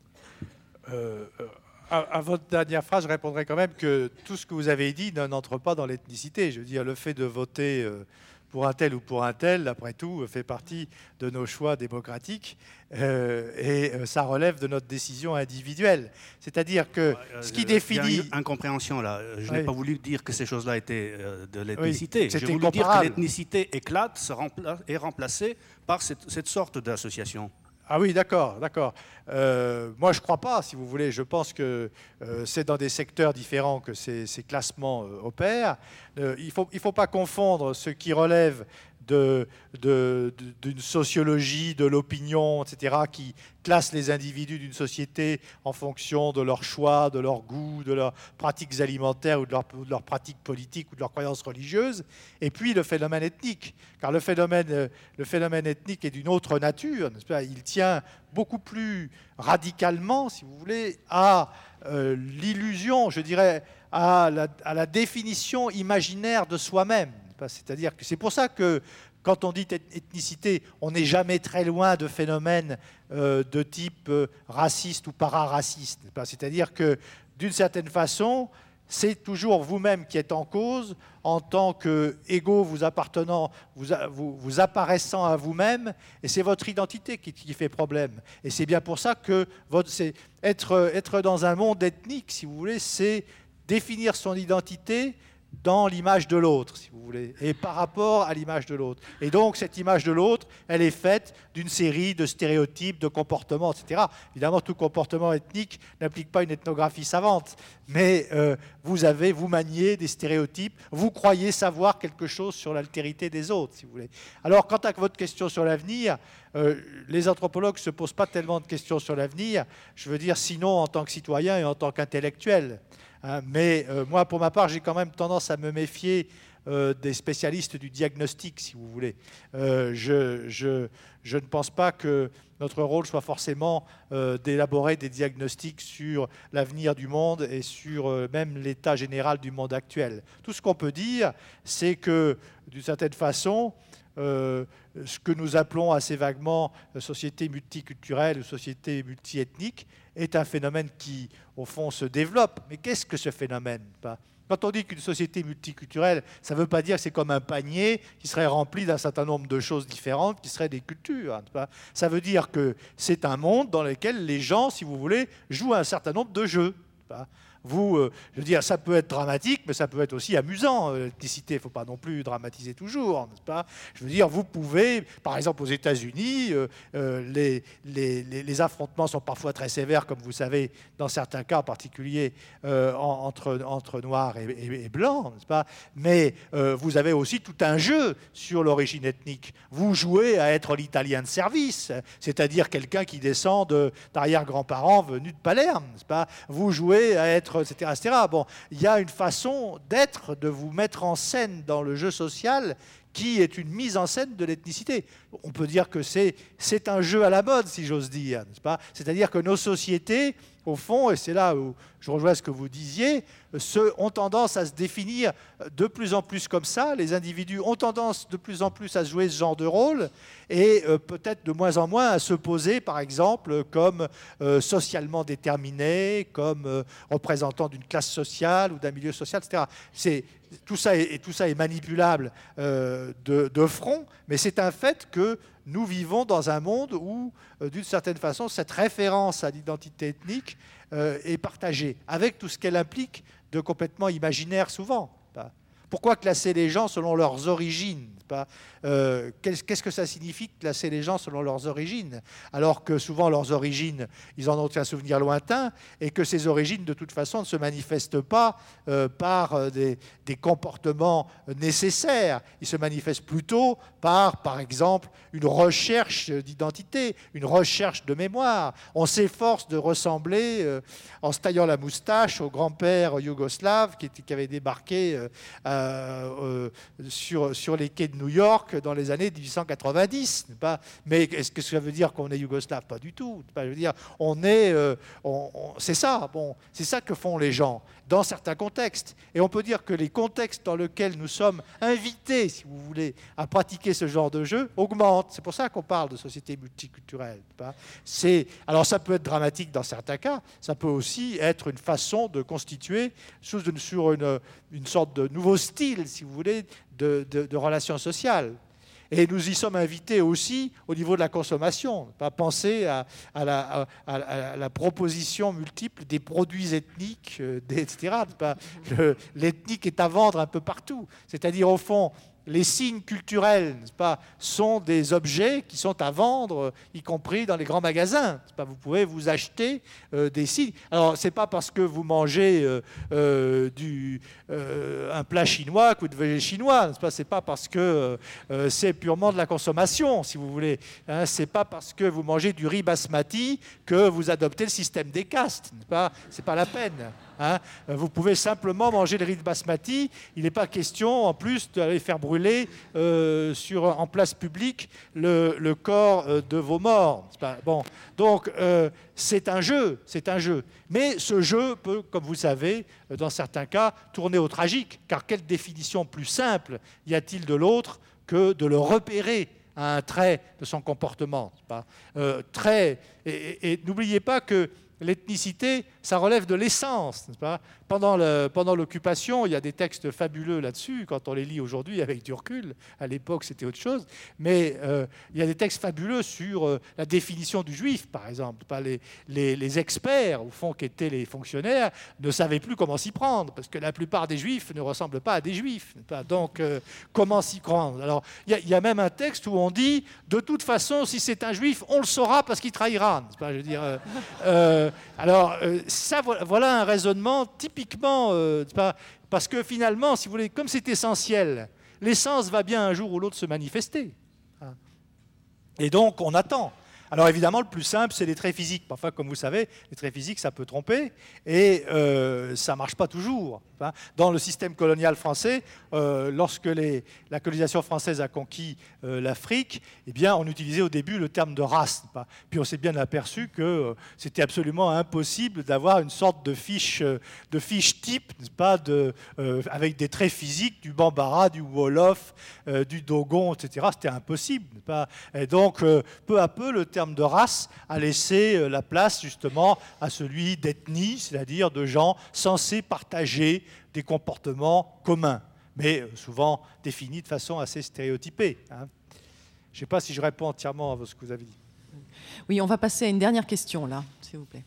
euh, à, à votre dernière phrase, je répondrai quand même que tout ce que vous avez dit n'entre pas dans l'ethnicité. Je veux dire, le fait de voter euh, pour un tel ou pour un tel, après tout, fait partie de nos choix démocratiques euh, et euh, ça relève de notre décision individuelle. C'est-à-dire que euh, ce qui définit... Il y a une incompréhension là. Je oui. n'ai pas voulu dire que ces choses-là étaient euh, de l'ethnicité. Oui, J'ai voulu comparable. dire que l'ethnicité éclate, se rempla- est remplacée par cette, cette sorte d'association. Ah oui, d'accord, d'accord. Euh, moi, je ne crois pas, si vous voulez. Je pense que euh, c'est dans des secteurs différents que ces, ces classements euh, opèrent. Euh, il ne faut, il faut pas confondre ce qui relève de, de, de, d'une sociologie, de l'opinion, et cetera, qui classe les individus d'une société en fonction de leurs choix, de leurs goûts, de leurs pratiques alimentaires ou de, leur, de leurs pratiques politiques ou de leurs croyances religieuses, et puis le phénomène ethnique. Car le phénomène, le phénomène ethnique est d'une autre nature, n'est-ce pas ? Il tient beaucoup plus radicalement, si vous voulez, à euh, l'illusion, je dirais, à la, à la définition imaginaire de soi-même. C'est-à-dire que c'est pour ça que quand on dit ethnicité, on n'est jamais très loin de phénomènes euh, de type euh, raciste ou para-raciste. C'est-à-dire que d'une certaine façon, c'est toujours vous-même qui êtes en cause en tant qu'égaux vous appartenant, vous, vous, vous apparaissant à vous-même, et c'est votre identité qui, qui fait problème. Et c'est bien pour ça que votre, c'est être, être dans un monde ethnique, si vous voulez, c'est définir son identité dans l'image de l'autre, si vous voulez, et par rapport à l'image de l'autre. Et donc, cette image de l'autre, elle est faite d'une série de stéréotypes, de comportements, et cetera. Évidemment, tout comportement ethnique n'implique pas une ethnographie savante, mais euh, vous avez, vous maniez des stéréotypes, vous croyez savoir quelque chose sur l'altérité des autres, si vous voulez. Alors, quant à votre question sur l'avenir, euh, les anthropologues ne se posent pas tellement de questions sur l'avenir, je veux dire, sinon en tant que citoyen et en tant qu'intellectuel. Mais euh, moi, pour ma part, j'ai quand même tendance à me méfier euh, des spécialistes du diagnostic, si vous voulez. Euh, je, je, je ne pense pas que notre rôle soit forcément euh, d'élaborer des diagnostics sur l'avenir du monde et sur euh, même l'état général du monde actuel. Tout ce qu'on peut dire, c'est que, d'une certaine façon, euh, ce que nous appelons assez vaguement société multiculturelle ou société multiethnique est un phénomène qui, au fond, se développe. Mais qu'est-ce que ce phénomène ? Quand on dit qu'une société multiculturelle, ça ne veut pas dire que c'est comme un panier qui serait rempli d'un certain nombre de choses différentes, qui seraient des cultures. Ça veut dire que c'est un monde dans lequel les gens, si vous voulez, jouent un certain nombre de jeux. Vous, euh, je veux dire, ça peut être dramatique, mais ça peut être aussi amusant. L'ethnicité, il ne faut pas non plus dramatiser toujours, n'est-ce pas ? Je veux dire, vous pouvez, par exemple aux États-Unis, euh, euh, les, les, les affrontements sont parfois très sévères, comme vous savez, dans certains cas en particulier, euh, en, entre, entre noirs et, et, et blancs, n'est-ce pas ? Mais euh, vous avez aussi tout un jeu sur l'origine ethnique. Vous jouez à être l'italien de service, c'est-à-dire quelqu'un qui descend de, d'arrière-grands-parents venus de Palerme, n'est-ce pas ? Vous jouez à être et cetera, et cetera. Bon, il y a une façon d'être, de vous mettre en scène dans le jeu social qui est une mise en scène de l'ethnicité. On peut dire que c'est, c'est un jeu à la mode, si j'ose dire, n'est-ce pas ? C'est-à-dire que nos sociétés, au fond, et c'est là où je rejoins ce que vous disiez, se, ont tendance à se définir de plus en plus comme ça. Les individus ont tendance de plus en plus à jouer ce genre de rôle et euh, peut-être de moins en moins à se poser, par exemple, comme euh, socialement déterminés, comme euh, représentants d'une classe sociale ou d'un milieu social, et cetera. C'est, tout, ça est, tout ça est manipulable euh, de, de front, mais c'est un fait que nous vivons dans un monde où, euh, d'une certaine façon, cette référence à l'identité ethnique euh, est partagée, avec tout ce qu'elle implique de complètement imaginaire souvent. Pourquoi classer les gens selon leurs origines ? euh, Qu'est-ce que ça signifie de classer les gens selon leurs origines ? Alors que souvent leurs origines, ils en ont un souvenir lointain, et que ces origines, de toute façon, ne se manifestent pas euh, par des, des comportements nécessaires. Ils se manifestent plutôt par, par exemple, une recherche d'identité, une recherche de mémoire. On s'efforce de ressembler, euh, en se taillant la moustache, au grand-père yougoslave qui, qui avait débarqué euh, euh, sur, sur les quais de New York dans les années dix-huit cent quatre-vingt-dix. Pas Mais est-ce que ça veut dire qu'on est yougoslave ? Pas du tout. Pas, je veux dire, on est, euh, on, on, c'est ça. Bon, c'est ça que font les gens dans certains contextes. Et on peut dire que les contextes dans lesquels nous sommes invités, si vous voulez, à pratiquer ce genre de jeu augmentent. C'est pour ça qu'on parle de société multiculturelle. C'est, alors ça peut être dramatique dans certains cas, ça peut aussi être une façon de constituer sous une, sur une, une sorte de nouveau style, si vous voulez, de, de, de relations sociales. Et nous y sommes invités aussi au niveau de la consommation. Pas penser à, à, la, à, à la proposition multiple des produits ethniques, et cetera. L'ethnique est à vendre un peu partout. C'est-à-dire, au fond, les signes culturels, n'est-ce pas, sont des objets qui sont à vendre, y compris dans les grands magasins. N'est-ce pas, vous pouvez vous acheter euh, des signes. Alors, ce n'est pas parce que vous mangez euh, euh, du, euh, un plat chinois que vous devenez chinois. Ce n'est pas, pas parce que euh, c'est purement de la consommation, si vous voulez. Hein, ce n'est pas parce que vous mangez du riz basmati que vous adoptez le système des castes. Ce n'est pas, c'est pas la peine. Hein, vous pouvez simplement manger le riz basmati. Il n'est pas question, en plus, d'aller faire brûler euh, sur, en place publique le, le corps euh, de vos morts. Pas, bon, donc, euh, c'est un jeu, c'est un jeu. Mais ce jeu peut, comme vous savez, dans certains cas, tourner au tragique. Car quelle définition plus simple y a-t-il de l'autre que de le repérer à un trait de son comportement, pas euh, trait, et, et, et n'oubliez pas que l'ethnicité, ça relève de l'essence, n'est-ce pas ? Pendant, le, pendant l'occupation, il y a des textes fabuleux là-dessus, quand on les lit aujourd'hui avec du recul. À l'époque, c'était autre chose. Mais euh, il y a des textes fabuleux sur euh, la définition du juif, par exemple. Pas les, les, les experts, au fond, qui étaient les fonctionnaires, ne savaient plus comment s'y prendre, parce que la plupart des juifs ne ressemblent pas à des juifs. Pas Donc, euh, comment s'y prendre ? Alors, il y, a, il y a même un texte où on dit, de toute façon, si c'est un juif, on le saura parce qu'il trahira. N'est-ce pas ? Je veux dire... Euh, euh, alors, euh, ça, voilà un raisonnement typiquement, euh, pas, parce que finalement, si vous voulez, comme c'est essentiel, l'essence va bien un jour ou l'autre se manifester. Et donc, on attend. Alors évidemment, le plus simple, c'est les traits physiques. Parfois, comme vous savez, les traits physiques, ça peut tromper, et euh, ça ne marche pas toujours. Dans le système colonial français, euh, lorsque les, la colonisation française a conquis euh, l'Afrique, eh bien, on utilisait au début le terme de race. Pas. Puis on s'est bien aperçu que euh, c'était absolument impossible d'avoir une sorte de fiche, euh, de fiche type, pas, de, euh, avec des traits physiques, du Bambara, du Wolof, euh, du Dogon, et cetera. C'était impossible. Pas. Et donc, euh, peu à peu, le terme de race a laissé euh, la place justement à celui d'ethnie, c'est-à-dire de gens censés partager des comportements communs, mais souvent définis de façon assez stéréotypée. Hein. Je ne sais pas si je réponds entièrement à ce que vous avez dit. Oui, on va passer à une dernière question, là, s'il vous plaît.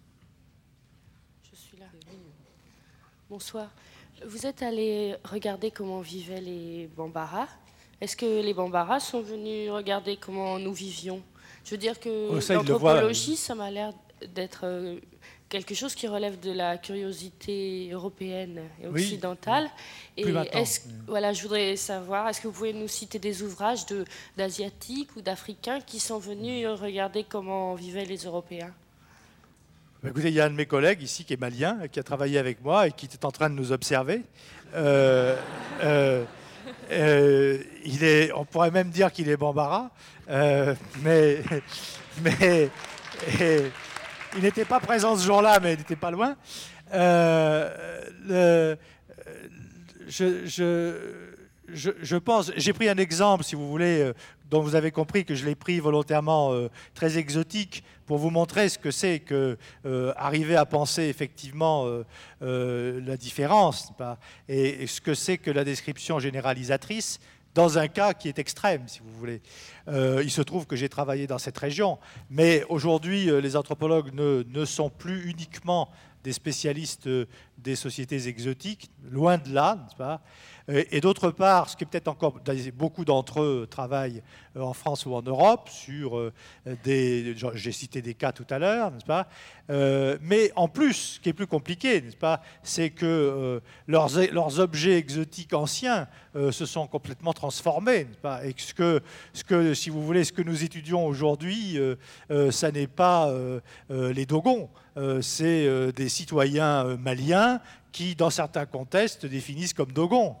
Je suis là. Bonsoir. Vous êtes allé regarder comment vivaient les Bambara. Est-ce que les Bambara sont venus regarder comment nous vivions? Je veux dire que oh, l'anthropologie, ça m'a l'air d'être euh, quelque chose qui relève de la curiosité européenne et occidentale. Oui. Et est-ce, voilà, je voudrais savoir, est-ce que vous pouvez nous citer des ouvrages de, d'Asiatiques ou d'Africains qui sont venus regarder comment vivaient les Européens? Écoutez, il y a un de mes collègues ici qui est malien, qui a travaillé avec moi et qui est en train de nous observer. Euh, euh, euh, il est, on pourrait même dire qu'il est Bambara, euh, mais, mais et, il n'était pas présent ce jour-là, mais il n'était pas loin. Euh, le, je, je, je, je pense, j'ai pris un exemple, si vous voulez, dont vous avez compris que je l'ai pris volontairement euh, très exotique pour vous montrer ce que c'est que euh, arriver à penser effectivement euh, euh, la différence, pas, et, et ce que c'est que la description généralisatrice dans un cas qui est extrême, si vous voulez. Euh, il se trouve que j'ai travaillé dans cette région, mais aujourd'hui, euh, les anthropologues ne, ne sont plus uniquement des spécialistes euh, des sociétés exotiques, loin de là, n'est-ce pas ? Et d'autre part, ce qui est peut-être encore, beaucoup d'entre eux travaillent en France ou en Europe sur des, j'ai cité des cas tout à l'heure, n'est-ce pas ? Euh, mais en plus, ce qui est plus compliqué, n'est-ce pas, c'est que euh, leurs, leurs objets exotiques anciens euh, se sont complètement transformés, n'est-ce pas ? Et ce que, ce que, si vous voulez, ce que nous étudions aujourd'hui, euh, euh, ça n'est pas euh, euh, les Dogons, euh, c'est euh, des citoyens euh, maliens qui, dans certains contextes, se définissent comme Dogons.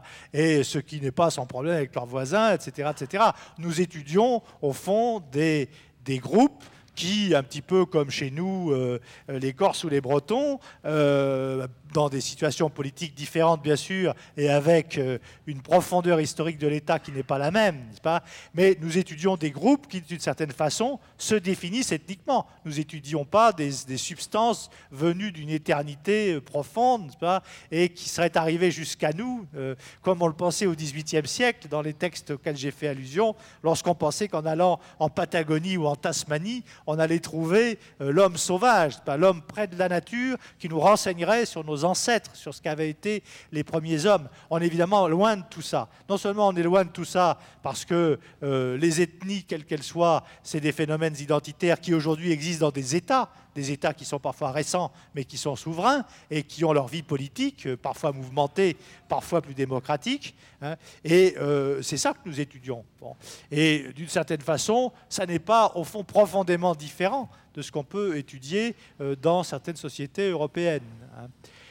Et ce qui n'est pas sans problème avec leurs voisins, et cetera, et cetera. Nous étudions, au fond, des, des groupes qui, un petit peu comme chez nous, euh, les Corses ou les Bretons, euh, dans des situations politiques différentes, bien sûr, et avec euh, une profondeur historique de l'État qui n'est pas la même, n'est-ce pas ? Mais nous étudions des groupes qui, d'une certaine façon, se définissent ethniquement. Nous n'étudions pas des, des substances venues d'une éternité profonde, n'est-ce pas ? Et qui seraient arrivées jusqu'à nous, euh, comme on le pensait au dix-huitième siècle, dans les textes auxquels j'ai fait allusion, lorsqu'on pensait qu'en allant en Patagonie ou en Tasmanie, on allait trouver euh, l'homme sauvage, pas l'homme près de la nature, qui nous renseignerait sur nos ancêtres, sur ce qu'avaient été les premiers hommes. On est évidemment loin de tout ça. Non seulement on est loin de tout ça parce que euh, les ethnies, quelles qu'elles soient, c'est des phénomènes identitaires qui aujourd'hui existent dans des États, des États qui sont parfois récents, mais qui sont souverains et qui ont leur vie politique, euh, parfois mouvementée, parfois plus démocratique. Hein, et euh, c'est ça que nous étudions. Bon. Et d'une certaine façon, ça n'est pas, au fond, profondément différent de ce qu'on peut étudier euh, dans certaines sociétés européennes. Hein.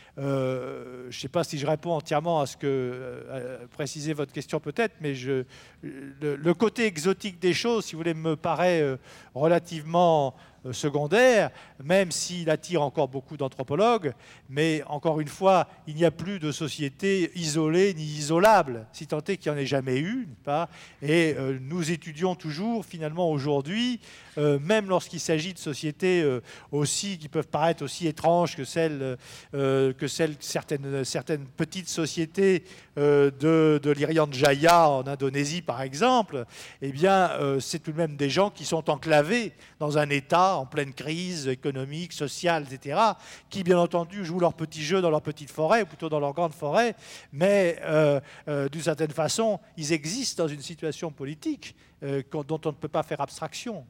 Euh, je ne sais pas si je réponds entièrement à ce que euh, préciser votre question peut-être, mais je, le, le côté exotique des choses, si vous voulez, me paraît euh, relativement euh, secondaire, même s'il attire encore beaucoup d'anthropologues. Mais encore une fois, il n'y a plus de société isolée ni isolable, si tant est qu'il n'y en ait jamais eu, pas. Et euh, nous étudions toujours, finalement, aujourd'hui, euh, même lorsqu'il s'agit de sociétés euh, aussi qui peuvent paraître aussi étranges que celles euh, que celles certaines certaines petites sociétés euh, de, de l'Irian Jaya en Indonésie, par exemple. Eh bien, euh, c'est tout de même des gens qui sont enclavés dans un État en pleine crise économique, sociale, et cetera, qui, bien entendu, jouent leur petit jeu dans leur petite forêt, ou plutôt dans leur grande forêt, mais euh, euh, d'une certaine façon, ils existent dans une situation politique euh, dont on ne peut pas faire abstraction.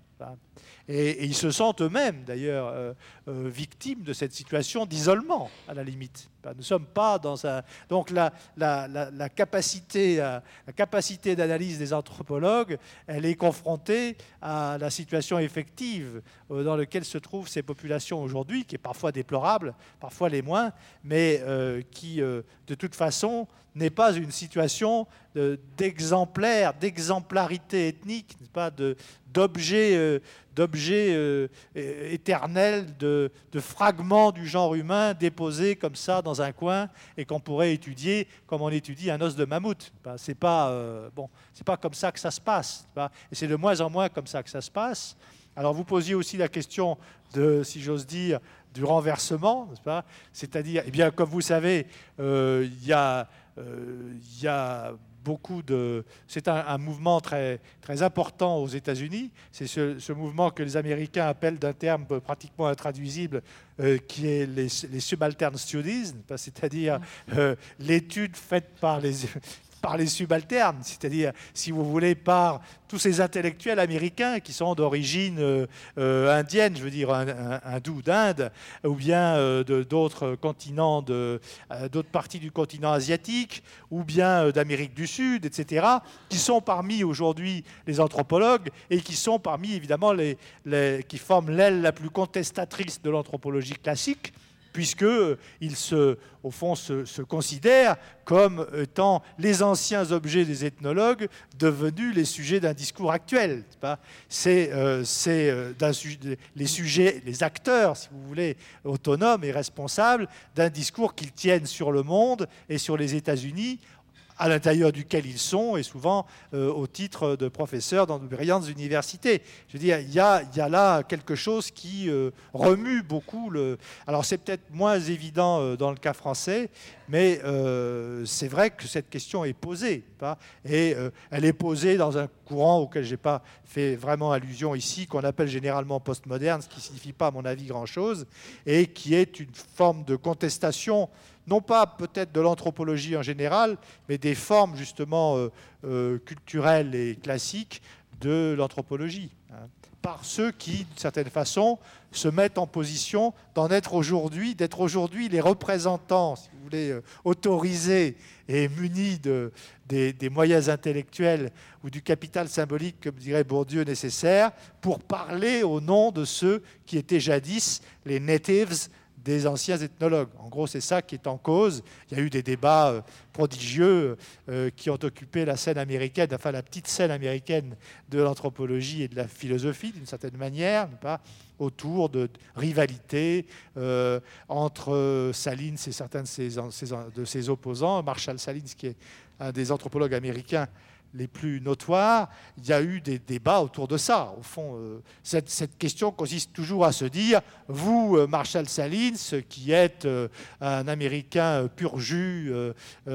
Et, et ils se sentent eux-mêmes, d'ailleurs, euh, euh, victimes de cette situation d'isolement, à la limite. Nous ne sommes pas dans un... Donc la, la, la, la capacité, à, la capacité d'analyse des anthropologues, elle est confrontée à la situation effective euh, dans laquelle se trouvent ces populations aujourd'hui, qui est parfois déplorable, parfois les moins, mais euh, qui, euh, de toute façon, n'est pas une situation de, d'exemplaire, d'exemplarité ethnique, pas de, d'objet, euh, d'objet euh, éternel, de, de fragments du genre humain déposés comme ça dans un coin et qu'on pourrait étudier comme on étudie un os de mammouth. C'est pas, euh, bon, c'est pas comme ça que ça se passe. Pas, et c'est de moins en moins comme ça que ça se passe. Alors vous posiez aussi la question de, si j'ose dire, du renversement, n'est-ce pas ? C'est-à-dire, eh bien, comme vous savez, euh, il y a, euh, il y a beaucoup de... C'est un, un mouvement très, très important aux États-Unis. C'est ce, ce mouvement que les Américains appellent d'un terme pratiquement intraduisible, euh, qui est les, les subaltern studies, c'est-à-dire euh, l'étude faite par les... par les subalternes, c'est-à-dire, si vous voulez, par tous ces intellectuels américains qui sont d'origine euh, euh, indienne, je veux dire hindoue d'Inde, ou bien euh, de, d'autres continents, de, euh, d'autres parties du continent asiatique, ou bien euh, d'Amérique du Sud, et cetera, qui sont parmi aujourd'hui les anthropologues et qui sont parmi, évidemment, les, les, qui forment l'aile la plus contestatrice de l'anthropologie classique, puisqu'ils se, au fond, se, se considèrent comme étant les anciens objets des ethnologues devenus les sujets d'un discours actuel. C'est, euh, c'est euh, d'un, les sujets, les acteurs, si vous voulez, autonomes et responsables d'un discours qu'ils tiennent sur le monde et sur les États-Unis, à l'intérieur duquel ils sont, et souvent euh, au titre de professeurs dans de brillantes universités. Je veux dire, il y a, il y a là quelque chose qui euh, remue beaucoup. Le... Alors c'est peut-être moins évident euh, dans le cas français, mais euh, c'est vrai que cette question est posée. Pas et euh, elle est posée dans un courant auquel je n'ai pas fait vraiment allusion ici, qu'on appelle généralement postmoderne, ce qui ne signifie pas, à mon avis, grand-chose, et qui est une forme de contestation, non pas peut-être de l'anthropologie en général, mais des formes justement euh, euh, culturelles et classiques de l'anthropologie, hein, par ceux qui, d'une certaine façon, se mettent en position d'en être aujourd'hui, d'être aujourd'hui les représentants, si vous voulez, euh, autorisés et munis de, des, des moyens intellectuels ou du capital symbolique, comme dirait Bourdieu, nécessaire, pour parler au nom de ceux qui étaient jadis les natives des anciens ethnologues. En gros, c'est ça qui est en cause. Il y a eu des débats euh, prodigieux euh, qui ont occupé la scène américaine, enfin la petite scène américaine de l'anthropologie et de la philosophie, d'une certaine manière, pas, autour de rivalités euh, entre euh, Salins et certains de ses, de ses opposants, Marshall Salins, qui est un des anthropologues américains les plus notoires. Il y a eu des débats autour de ça. Au fond, euh, cette, cette question consiste toujours à se dire, vous, euh, Marshall Salins, qui êtes euh, un Américain pur jus, euh,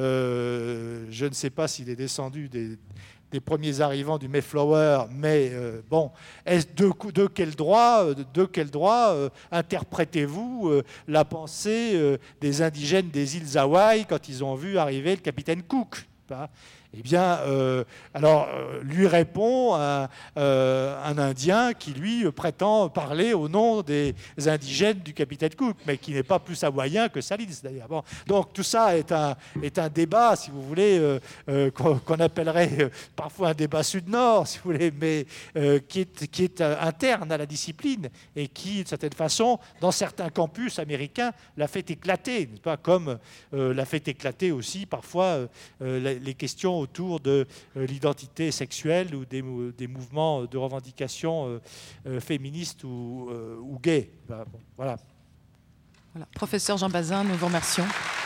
euh, je ne sais pas s'il est descendu des, des premiers arrivants du Mayflower, mais euh, bon, est-ce de, de quel droit, de, de quel droit euh, interprétez-vous euh, la pensée euh, des indigènes des îles Hawaï quand ils ont vu arriver le capitaine Cook, pas ? Eh bien, euh, alors, euh, lui répond un, euh, un Indien qui, lui, prétend parler au nom des indigènes du capitaine Cook, mais qui n'est pas plus hawaïen que Salins, d'ailleurs. Bon, donc, tout ça est un, est un débat, si vous voulez, euh, euh, qu'on, qu'on appellerait euh, parfois un débat sud-nord, si vous voulez, mais euh, qui est, qui est euh, interne à la discipline et qui, de certaine façon, dans certains campus américains, l'a fait éclater, n'est-ce pas, comme euh, l'a fait éclater aussi, parfois, euh, les, les questions autour de euh, l'identité sexuelle ou des, des mouvements de revendication euh, euh, féministes ou, euh, ou gays. Ben, bon, voilà. Voilà. Professeur Jean Bazin, nous vous remercions.